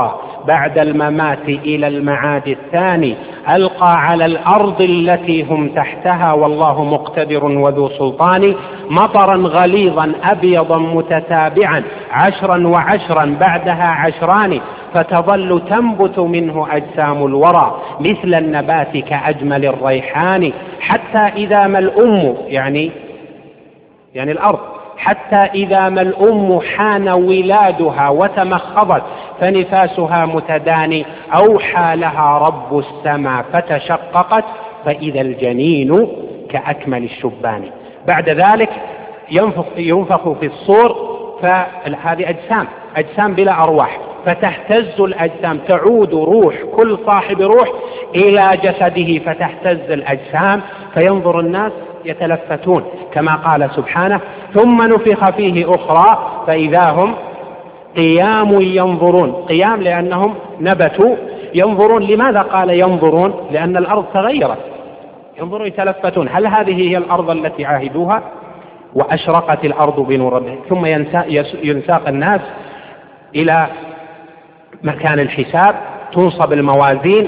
بعد الممات إلى المعاد الثاني ألقى على الأرض التي هم تحتها والله مقتدر وذو سلطان مطرا غليظا أبيضا متتابعا عشرا وعشرا بعدها عشران فتظل تنبت منه أجسام الورى مثل النبات كأجمل الريحان حتى إذا ما الأم يعني يعني الأرض حتى إذا ما الأم حان ولادها وتمخضت فنفاسها متداني أوحى لها رب السماء فتشققت فإذا الجنين كأكمل الشبان. بعد ذلك ينفخ, ينفخ في الصور فهذه أجسام أجسام بلا أرواح فتهتز الأجسام تعود روح كل صاحب روح إلى جسده فتهتز الأجسام فينظر الناس يتلفتون كما قال سبحانه ثم نفخ فيه أخرى فإذا هم قيام ينظرون. قيام لأنهم نبتوا ينظرون. لماذا قال ينظرون؟ لأن الأرض تغيرت ينظرون يتلفتون هل هذه هي الأرض التي عاهدوها؟ وأشرقت الأرض بنور ربها. ثم ينساق الناس إلى مكان الحساب تنصب الموازين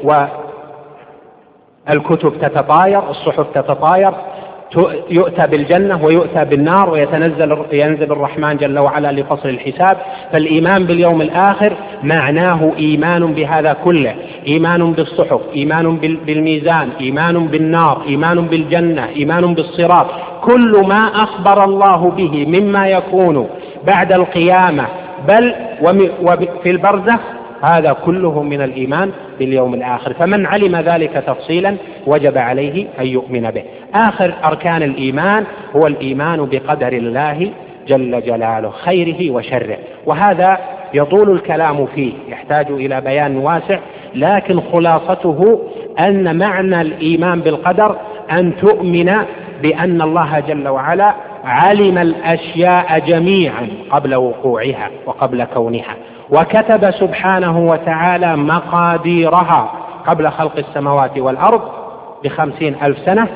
والكتب تتطاير الصحف تتطاير يؤتى بالجنة ويؤتى بالنار ويتنزل ينزل الرحمن جل وعلا لفصل الحساب. فالإيمان باليوم الآخر معناه إيمان بهذا كله إيمان بالصحف إيمان بالميزان إيمان بالنار إيمان بالجنة إيمان بالصراط كل ما أخبر الله به مما يكون بعد القيامة بل وفي البرزخ هذا كله من الإيمان باليوم الآخر. فمن علم ذلك تفصيلا وجب عليه أن يؤمن به. آخر أركان الإيمان هو الإيمان بقدر الله جل جلاله خيره وشره وهذا يطول الكلام فيه يحتاج إلى بيان واسع لكن خلاصته أن معنى الإيمان بالقدر أن تؤمن بأن الله جل وعلا علم الأشياء جميعا قبل وقوعها وقبل كونها وكتب سبحانه وتعالى مقاديرها قبل خلق السماوات والأرض بخمسين ألف سنة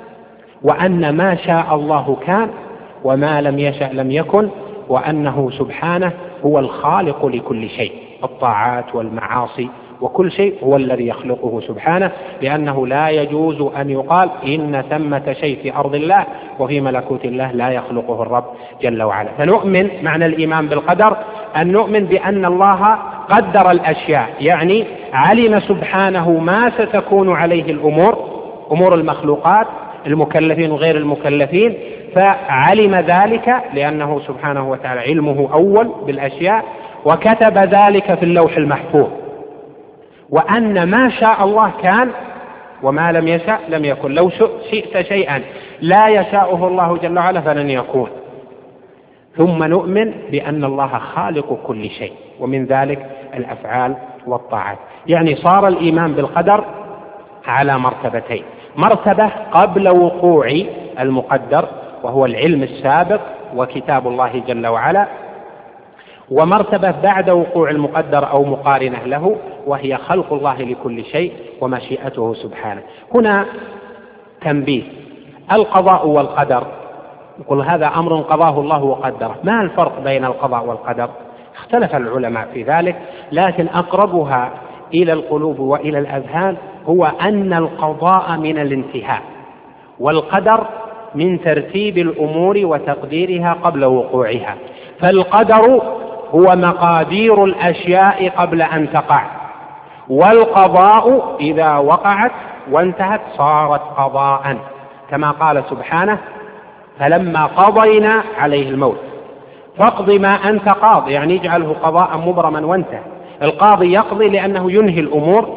وأن ما شاء الله كان وما لم يشأ لم يكن وأنه سبحانه هو الخالق لكل شيء الطاعات والمعاصي وكل شيء هو الذي يخلقه سبحانه لأنه لا يجوز أن يقال إن ثمة شيء في أرض الله وفي ملكوت الله لا يخلقه الرب جل وعلا. فنؤمن معنى الإيمان بالقدر أن نؤمن بأن الله قدر الأشياء يعني علم سبحانه ما ستكون عليه الأمور أمور المخلوقات المكلفين وغير المكلفين فعلم ذلك لأنه سبحانه وتعالى علمه أول بالأشياء وكتب ذلك في اللوح المحفوظ وأن ما شاء الله كان وما لم يشاء لم يكن. لو شئت شيئا لا يشاءه الله جل وعلا فلن يكون. ثم نؤمن بأن الله خالق كل شيء ومن ذلك الأفعال والطاعات. يعني صار الإيمان بالقدر على مرتبتين مرتبة قبل وقوع المقدر وهو العلم السابق وكتاب الله جل وعلا ومرتبة بعد وقوع المقدر أو مقارنة له وهي خلق الله لكل شيء ومشيئته سبحانه. هنا تنبيه القضاء والقدر يقول هذا أمر قضاه الله وقدره. ما الفرق بين القضاء والقدر؟ اختلف العلماء في ذلك لكن أقربها إلى القلوب وإلى الأذهان هو أن القضاء من الانتهاء والقدر من ترتيب الأمور وتقديرها قبل وقوعها. فالقدر هو مقادير الأشياء قبل أن تقع والقضاء إذا وقعت وانتهت صارت قضاء كما قال سبحانه فلما قضينا عليه الموت فاقض ما أنت قاض يعني يجعله قضاء مبرما وانتهى. القاضي يقضي لأنه ينهي الأمور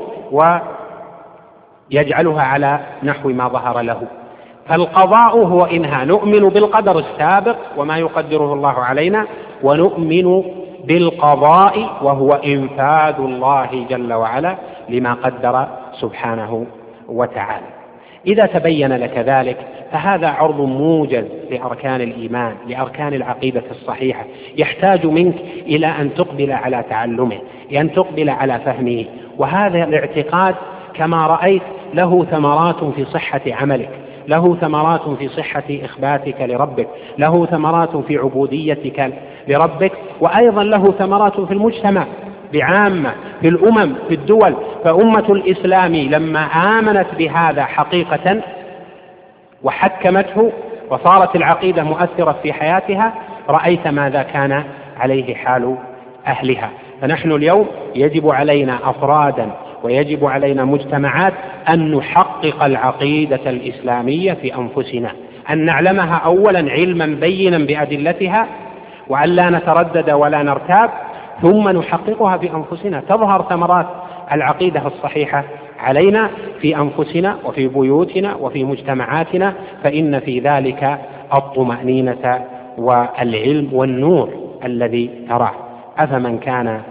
ويجعلها على نحو ما ظهر له. فالقضاء هو إنهاء. نؤمن بالقدر السابق وما يقدره الله علينا ونؤمن بالقضاء وهو إنفاذ الله جل وعلا لما قدر سبحانه وتعالى. إذا تبين لك ذلك فهذا عرض موجز لأركان الإيمان لأركان العقيدة الصحيحة يحتاج منك إلى أن تقبل على تعلمه أن تقبل على فهمه. وهذا الاعتقاد كما رأيت له ثمرات في صحة عملك له ثمرات في صحة إخباتك لربك له ثمرات في عبوديتك لربك وأيضا له ثمرات في المجتمع بعامة في الأمم في الدول. فأمة الإسلام لما آمنت بهذا حقيقة وحكمته وصارت العقيدة مؤثرة في حياتها، رأيت ماذا كان عليه حال أهلها. فنحن اليوم يجب علينا أفرادا ويجب علينا مجتمعات أن نحقق العقيدة الإسلامية في أنفسنا، أن نعلمها أولا علما بينا بأدلتها، وأن لا نتردد ولا نرتاب، ثم نحققها في أنفسنا. تظهر ثمرات العقيدة الصحيحة علينا في أنفسنا وفي بيوتنا وفي مجتمعاتنا، فإن في ذلك الطمأنينة والعلم والنور الذي تراه. أفمن كان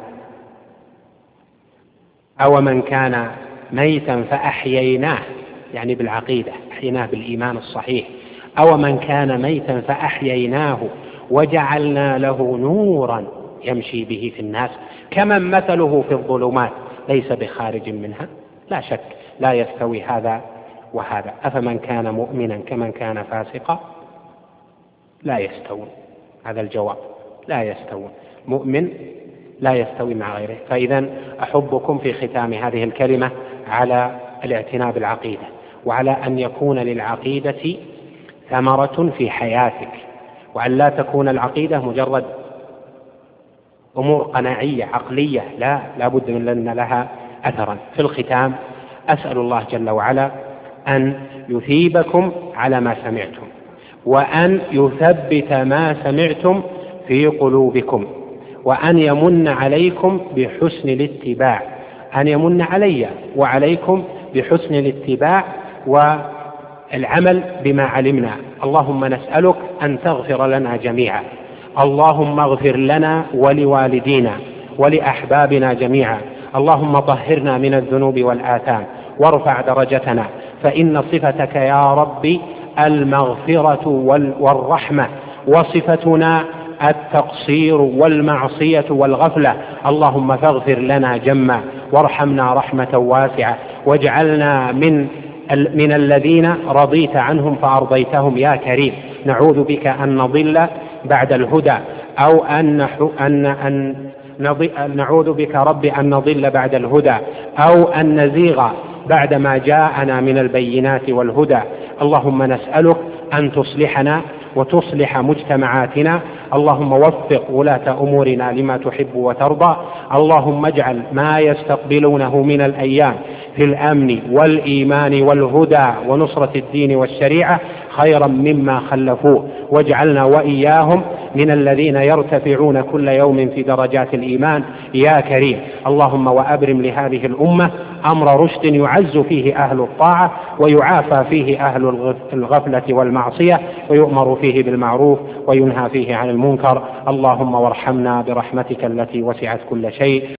أو من كان ميتا فأحييناه، يعني بالعقيدة أحييناه بالإيمان الصحيح، أو من كان ميتا فأحييناه وجعلنا له نورا يمشي به في الناس كمن مثله في الظلمات ليس بخارج منها. لا شك لا يستوي هذا وهذا. أفمن كان مؤمنا كمن كان فاسقا لا يستوون. هذا الجواب، لا يستوون. مؤمن لا يستوي مع غيره. فإذا أحبكم في ختام هذه الكلمة على الاعتناء بالعقيدة، وعلى أن يكون للعقيدة ثمرة في حياتك، وأن لا تكون العقيدة مجرد أمور قناعية عقلية، لا لا بد من أن لها أثرا. في الختام أسأل الله جل وعلا أن يثيبكم على ما سمعتم، وأن يثبت ما سمعتم في قلوبكم، وأن يمن عليكم بحسن الاتباع، أن يمن علي وعليكم بحسن الاتباع والعمل بما علمنا. اللهم نسألك أن تغفر لنا جميعا، اللهم اغفر لنا ولوالدينا ولأحبابنا جميعا، اللهم طهرنا من الذنوب والآثام وارفع درجتنا، فإن صفتك يا ربي المغفرة والرحمة، وصفتنا التقصير والمعصية والغفلة. اللهم فاغفر لنا جما وارحمنا رحمة واسعة، واجعلنا من من الذين رضيت عنهم فأرضيتهم يا كريم. نعوذ بك أن نضل بعد الهدى، أو أن أن أن نعوذ بك رب أن نضل بعد الهدى، أو أن نزيغ بعدما جاءنا من البينات والهدى. اللهم نسألك أن تصلحنا وتصلح مجتمعاتنا. اللهم وفق ولاة أمورنا لما تحب وترضى. اللهم اجعل ما يستقبلونه من الأيام في الأمن والإيمان والهدى ونصرة الدين والشريعة خيرا مما خلفوه، واجعلنا وإياهم من الذين يرتفعون كل يوم في درجات الإيمان يا كريم. اللهم وأبرم لهذه الأمة أمر رشد يعز فيه أهل الطاعة ويعافى فيه أهل الغفلة والمعصية، ويؤمر فيه بالمعروف وينهى فيه عن المنكر. اللهم وارحمنا برحمتك التي وسعت كل شيء.